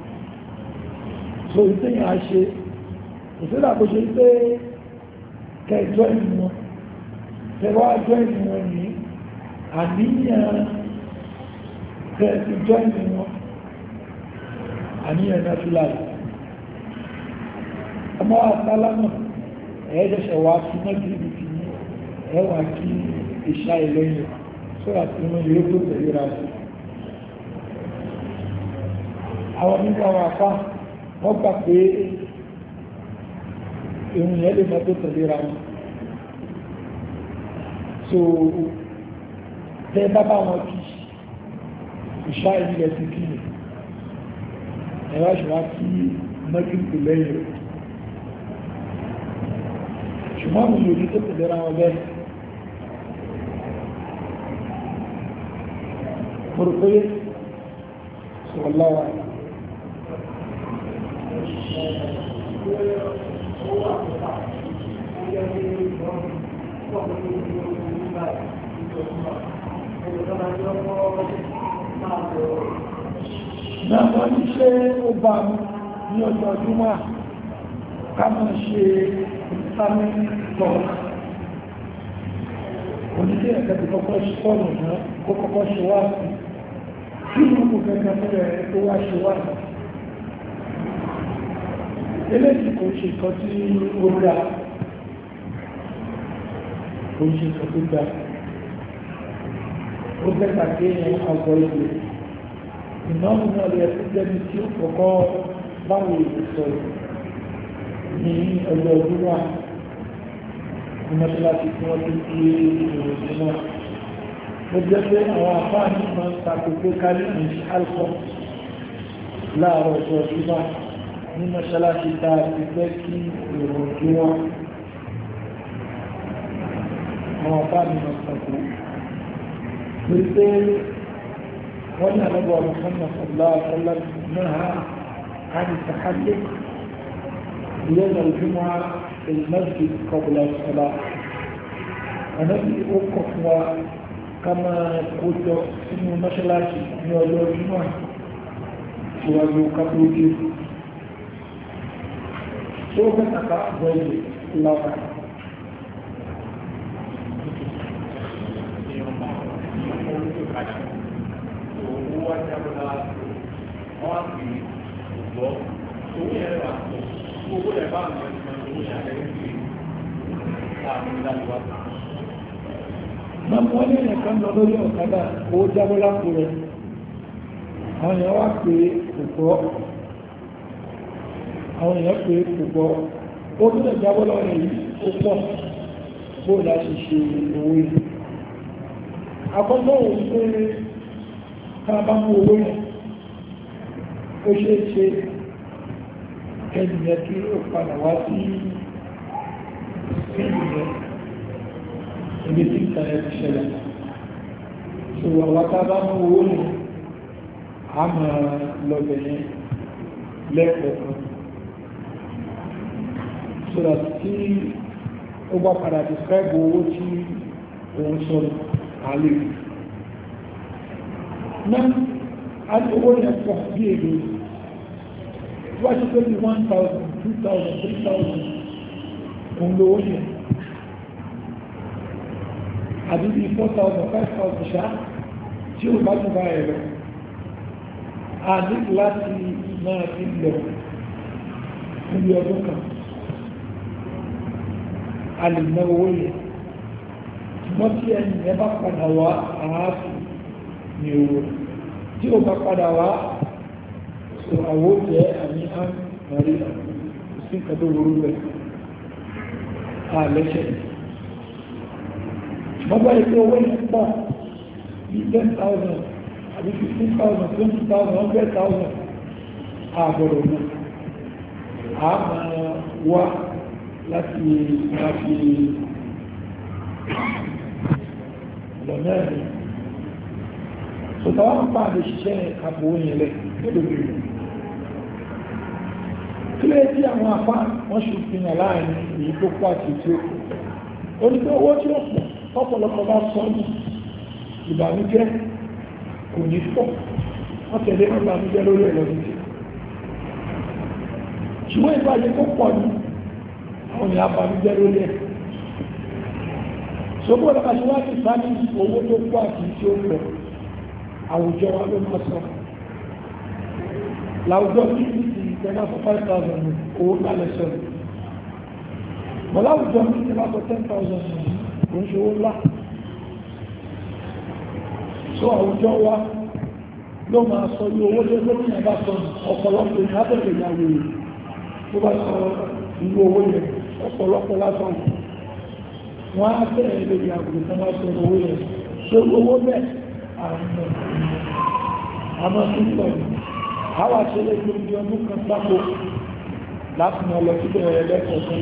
so ìtẹ́yìn a ṣe ìṣẹ́lá kò ṣe pé kẹjọ ìmọ̀ tẹwà jọ ìmọ̀ ní àníyàn kẹjọ ìmọ̀ àníyàn náà fíláì ọmọ àtàlámà ẹ̀ẹ́dẹ̀ṣẹ̀ wá sí mẹ́gbìrì fi ní ẹwà kí ìṣá ìlẹ́yìn sọ́rọ̀ àti ìmọ̀ yóò tó tẹ̀lé ra sí àwọn nígbà wà fáà wọ́n gbà pé ìrìn yẹn lè máa tó tẹ̀lé ra wọn so tẹ́ bá bá wọn kí ìṣá ìrìnlẹ̀ ti kí ni ẹ̀rọ ṣùgbọ́n kí mẹ́kìnkù lẹ́yìn rẹ̀ ṣùgbọ́n mo lò ní tó tẹ̀lé ra wọn bẹ́ẹ̀ mo rò pé sọ̀rọ̀ láwàá náà wọ́n ní ṣe ó bá mú ní ọjọ́ Jímọ̀ ká mọ́ ṣe ìsámi tọ́ oníṣẹ́ ẹ̀kẹ́ tí kọ́kọ́ ṣe sọ́nà náà kó kọ́kọ́ ṣe wá sí kí ní kò gẹ́gẹ́ mẹ́rẹ̀ tó wá ṣe wá sí eléyìí kò ṣe nǹkan tí ó dá kò ṣe nǹkan tó dá ó bẹ́ta kí èèyàn àgbọ̀ ìwé ìnáwó náà lè ẹ̀kú jẹ́ni tí ó kọ́kọ́ báwo èdè sọ̀rọ̀ ní ọjọ́ ọdún wà ní mọ́ṣáláṣí tí wọ́n ti fi ìròyìn náà ó jẹ́ pé àwọn àfáà ní máa ń takò pé kárí ní alkọ́ láàárọ̀ ọjọ́ ọdún wà ní mọ́ṣáláṣí tá a ti fẹ́ kí ìròyìn wọn àwọn àfáà ní máa ń takò pé wọ́n ní àlọ́bọ̀ Muhammad sallallahu alaihi wa sallam náà عن التحدث يوم الجمعة في المسجد قبل الصلاة النبي أوقف كما قلت إنه مشلاتي يوم الجمعة ويوم قبل الجمعة سوف نقع ذلك الله أعلم owó yẹn wà owó yẹn bá àwọn ẹni owó yẹn àtẹ́gẹ́ sí láàrin ìdájúwá. Máa wọ́n ní ẹ̀kan lọ lórí ọ̀kadà owó jábọ́ lápò rẹ̀. Àwọn èèyàn wá pé òpó àwọn èèyàn pé kò gbọ́ ó tó lè jábọ́ lọ́wọ́ rẹ̀ yìí ó pọ̀ bó láti ṣe owó yìí àkọ́kọ́ òun pé ká bá mú owó yẹn ó ṣe é ṣe ẹnìyàn kí ó padà wá sí ẹnìyàn ibi tí ìtàlẹ̀ ti ṣẹlẹ̀ so àwọn tá bá mú owó yẹn a máa lọ bẹ̀rẹ̀ lẹ́ẹ̀kọ̀ọ̀kan so that tí ó bá padà describe owó tí òun sọ̀rọ̀ àlè náà a ní owó yẹn pọ̀ bí èdè wá sí pé bí 1,000, 2,000, 3,000 òun lówó yẹn àbí bí 4,000, 5,000 ṣá tí ó bá tún bá ẹ̀rọ a ní láti máa fi lọ níbi ọdún kan a lè ná owó yẹn ṣùgbọ́n tí ẹni ẹ bá padà wá àáfì ní owó tí ó bá padà wá so àwọ̀ jẹ́ àmì àmì sí kàdó orú rẹ̀ àlẹ́ṣẹ̀ ṣùgbọ́n bá ìpé owó yẹn pọ̀ bí 10,000 àbí 15,000, 20,000, 100,000 àgbọ̀rọ̀ náà a máa wá láti lọ́nà ẹ̀rẹ́ so tàwọn ń pàdé ṣiṣẹ́ àpò oyin lẹ́ lóbìnrin kí lè tí àwọn afá wọ́n ṣe fi hàn láàrin èyí tó pọ̀ àti tí ó kù ó ní pé owó tí ó pọ̀ ọ̀pọ̀lọpọ̀ bá sọ ní ìbànújẹ́ kò ní pọ̀ wọ́n tẹ̀lé ìbànújẹ́ lórí ẹ̀rọ títí ṣùgbọ́n ìbáyé tó pọ̀ ní àwọn ìyá ìbànújẹ́ lórí ẹ̀ ṣogbó ọ̀lọ́pàá ṣe wá sí sáàmì owó tó pọ̀ àti tí ó pọ̀ àwùjọ wa ló máa sọ láwùjọ tí ní ti ìtẹ́lá fún 5,000 owó kálẹ̀ sọ mọ̀ láwùjọ tí ìtẹ́lá fún 10,000 kò ń ṣe owó ńlá so àwùjọ wa ló máa sọ ní owó tó tó ní ẹ̀bá sọ ọ̀pọ̀lọpọ̀ ìhábẹ̀rẹ̀ ìyàwó tó bá sọ ìlú owó yẹn ọ̀pọ̀lọpọ̀ lásán wọ́n á bẹ̀rẹ̀ lórí àgbèrè tó máa sọ owó yẹn ṣe owó bẹ́ẹ̀ àmọ́ tó ń lọ àwọn àṣẹlẹ̀ ìgbòmí ọdún kan sápò láti mọ̀ lọ síbẹ̀ lẹ́kọ̀ọ̀kan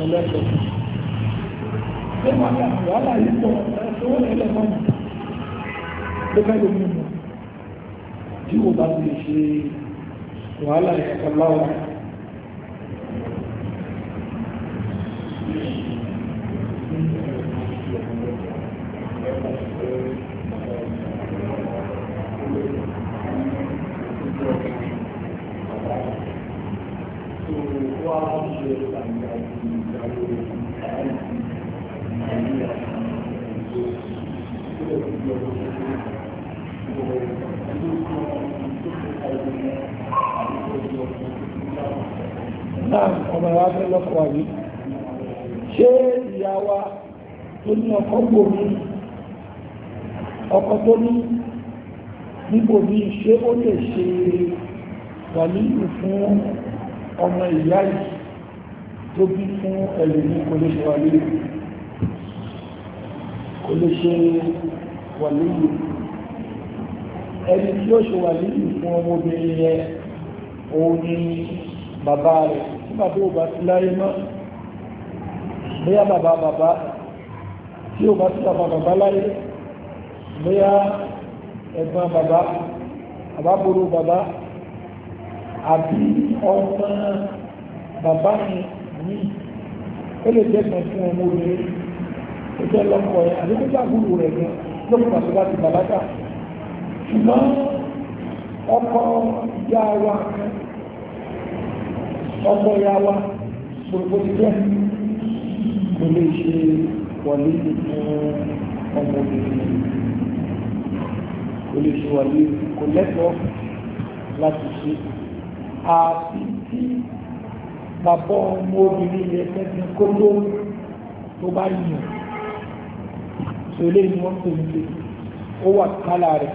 ṣé wọ́n ní àwọn wàhálà yìí pọ̀ ẹ̀ṣọ́ wọ́n lẹ́lẹ̀ mọ́ ló fẹ́ lómi mọ̀ tí ó bá ti lè ṣe wàhálà ẹ̀kọ́ láwà náà ọmọ ìwà fẹ́ lọ́kọ̀ wáyé ṣé ìyá wa tó ní ọkọ̀ gbòmí ọkọ̀ tó ní níbòmí ṣé ó lè ṣe wàlíyù fún ọmọ ìyá yìí tó bí fún ẹlòmí kò lè ṣe wàlíyù ẹni tí ó ṣe wàlíyù fún ọmọbìnrin yẹn òun ni bàbá rẹ̀ tí bàbá ò bá ti láyé mọ́ bóyá bàbá tí ò bá ti bàbá láyé bóyá ẹ̀gbọ́n bàbá àbábòrò bàbá àbí ọmọ bàbá mi ó lè jẹ́ kan fún ọmọ obìnrin ó jẹ́ lọ́pọ̀ ẹ̀ àbí nígbà gbúrú rẹ̀ gan lókùn àti láti bàlágà ṣùgbọ́n ọkọ ìyá wa ọkọ ìyá wa gbogbo ti jẹ́ kò lè ṣe wọlé fún ọmọ obìnrin kò lè ṣe wọlé kò lẹ́tọ̀ọ́ láti ṣe àti tí bàbá ọmọ obìnrin yẹ fẹ́ẹ́ kó tó bá yàn so ilé ni wọ́n tó ń pè ó wà kálá rẹ̀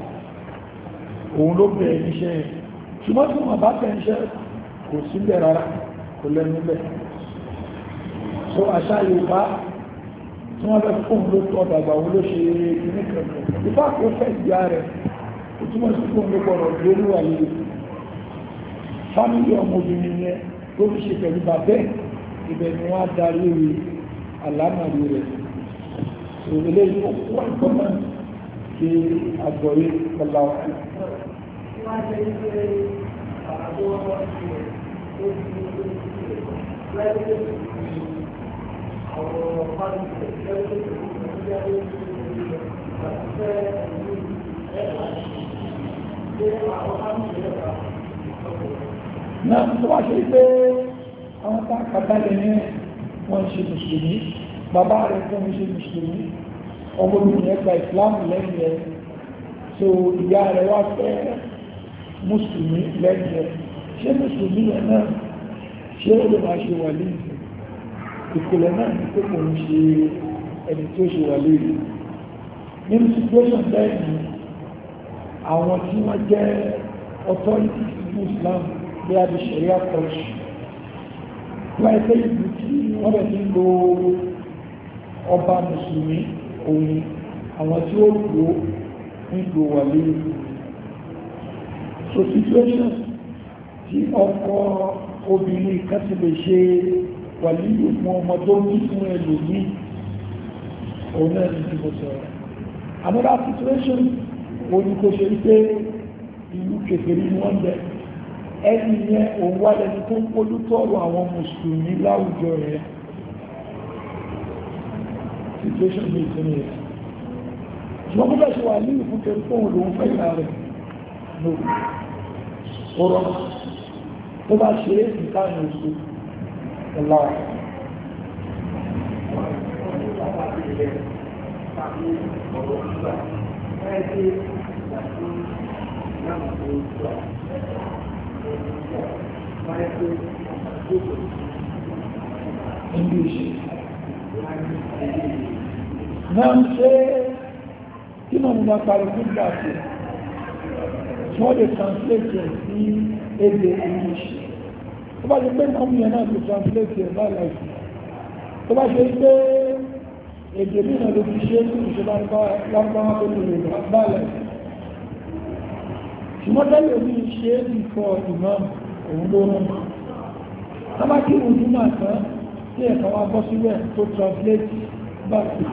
òun ló bẹ̀rẹ̀ níṣẹ́ yẹn ṣùgbọ́n tí wọ́n bá tẹ̀ níṣẹ́ kò síbẹ̀ rárá kò lẹ́nu bẹ́ẹ̀. So àṣà Yorùbá tí wọ́n fẹ́ fún ló tọ́ dàgbà wọn ló ṣe ní kẹ̀kẹ́ ìfá kò fẹ́ ìyá rẹ̀ ó túmọ̀ sí fún ló gbọ́dọ̀ lórí wà lórí fámílì ọmọbìnrin yẹn tó fi ṣe pẹ̀lú bàbẹ́ ibẹ̀ ni wọ́n á darí àlámàrí rẹ̀. So eléyìí ó wà ìgbọ́nà kí àgbọ̀yé kọlá wà. Náà tó wá ṣe pé àwọn tá kàtàlẹ̀ ní wọ́n ṣe mùsùlùmí, bàbá rẹ̀ tó ń ṣe mùsùlùmí, ọmọbìnrin ẹgbà ìsìláàmù lẹ́yìn ẹ̀, so ìyá rẹ̀ wá fẹ́ mùsùlùmí lẹ́yìn ẹ̀, ṣé mùsùlùmí ẹ̀ náà ṣé ó lè máa ṣe wà lẹ́yìn ìpìlẹ̀ náà ní pé kò ń ṣe ẹni tó ṣe wà lẹ́yìn. Nínú situation lẹ́yìn àwọn tí wọ́n jẹ́ authorities ní Islam bí a di Sharia court wọ́n ẹgbẹ́ ìlú tí wọ́n bẹ̀ ti ń lo ọba mùsùlùmí òun àwọn tí ó lò ń lò wà lẹ́yìn. So situation tí ọkọ obìnrin kan ti lè ṣe wà lílò fún ọmọ tó ní fún ẹlòmí òun náà ní ti mo sọ̀rọ̀. Another situation wo ni kò ṣe wípé ìlú kékeré ni wọ́n bẹ ẹni yẹn òun wá lẹni tó ń polú tọrọ àwọn mùsùlùmí láwùjọ rẹ̀. Situation ní ìsinmi rẹ̀ ṣùgbọ́n kó bẹ̀ ṣe wà lílò fún kẹrù fún òun fẹ́ ìlà rẹ̀ no ọ̀rọ̀ tó bá ṣe é ìtàní oṣù ọ̀la English náà ṣe kí náà mú bá parí fún ìgbàtí wọ́n lè translate ẹ̀ sí èdè English tó bá ṣe pé náà mú yẹn náà lè translate ẹ̀ bá láìsí tó bá ṣe pé èdè mìíràn ló fi ṣe ní ìṣẹ́lá lágbàwá tó lè bá láìsí ṣùgbọ́n tẹ́lẹ̀ ní ṣe ìfọ̀ imam òun ló rán tábà kí ojú máa tán tí ẹ̀kan wá bọ́ sílẹ̀ tó translate bá sí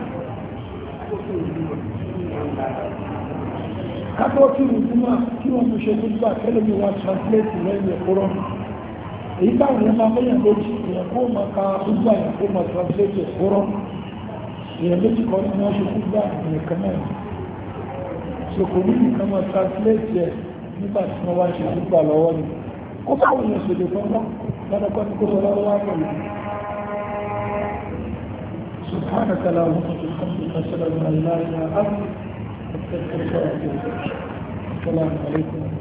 kátó kí ojú máa kí wọ́n mú ṣe gbogbo àtẹ́lẹ̀ mi wá translate lẹ́yìn ẹ̀kọ́rọ́ èyí táwọn èèyàn máa mẹ́yàn lórí èèyàn kó máa ka gbogbo àyàn kó máa translate ẹ̀kọ́rọ́ èèyàn méjì kan ní wọ́n ṣe gbogbo àyàn kan náà ṣòkò ní nìkan máa translate ẹ̀ nígbà tí wọ́n wá ṣe gbogbo àlọ́wọ́ ni kó káwọn èèyàn ṣèlè fún wọn lọ́dọ̀kọ́ ní kó sọ lọ́wọ́ wá pẹ̀lú سبحانك اللهم وبحمدك اشهد ان لا اله الا انت استغفرك واتوب اليك السلام عليكم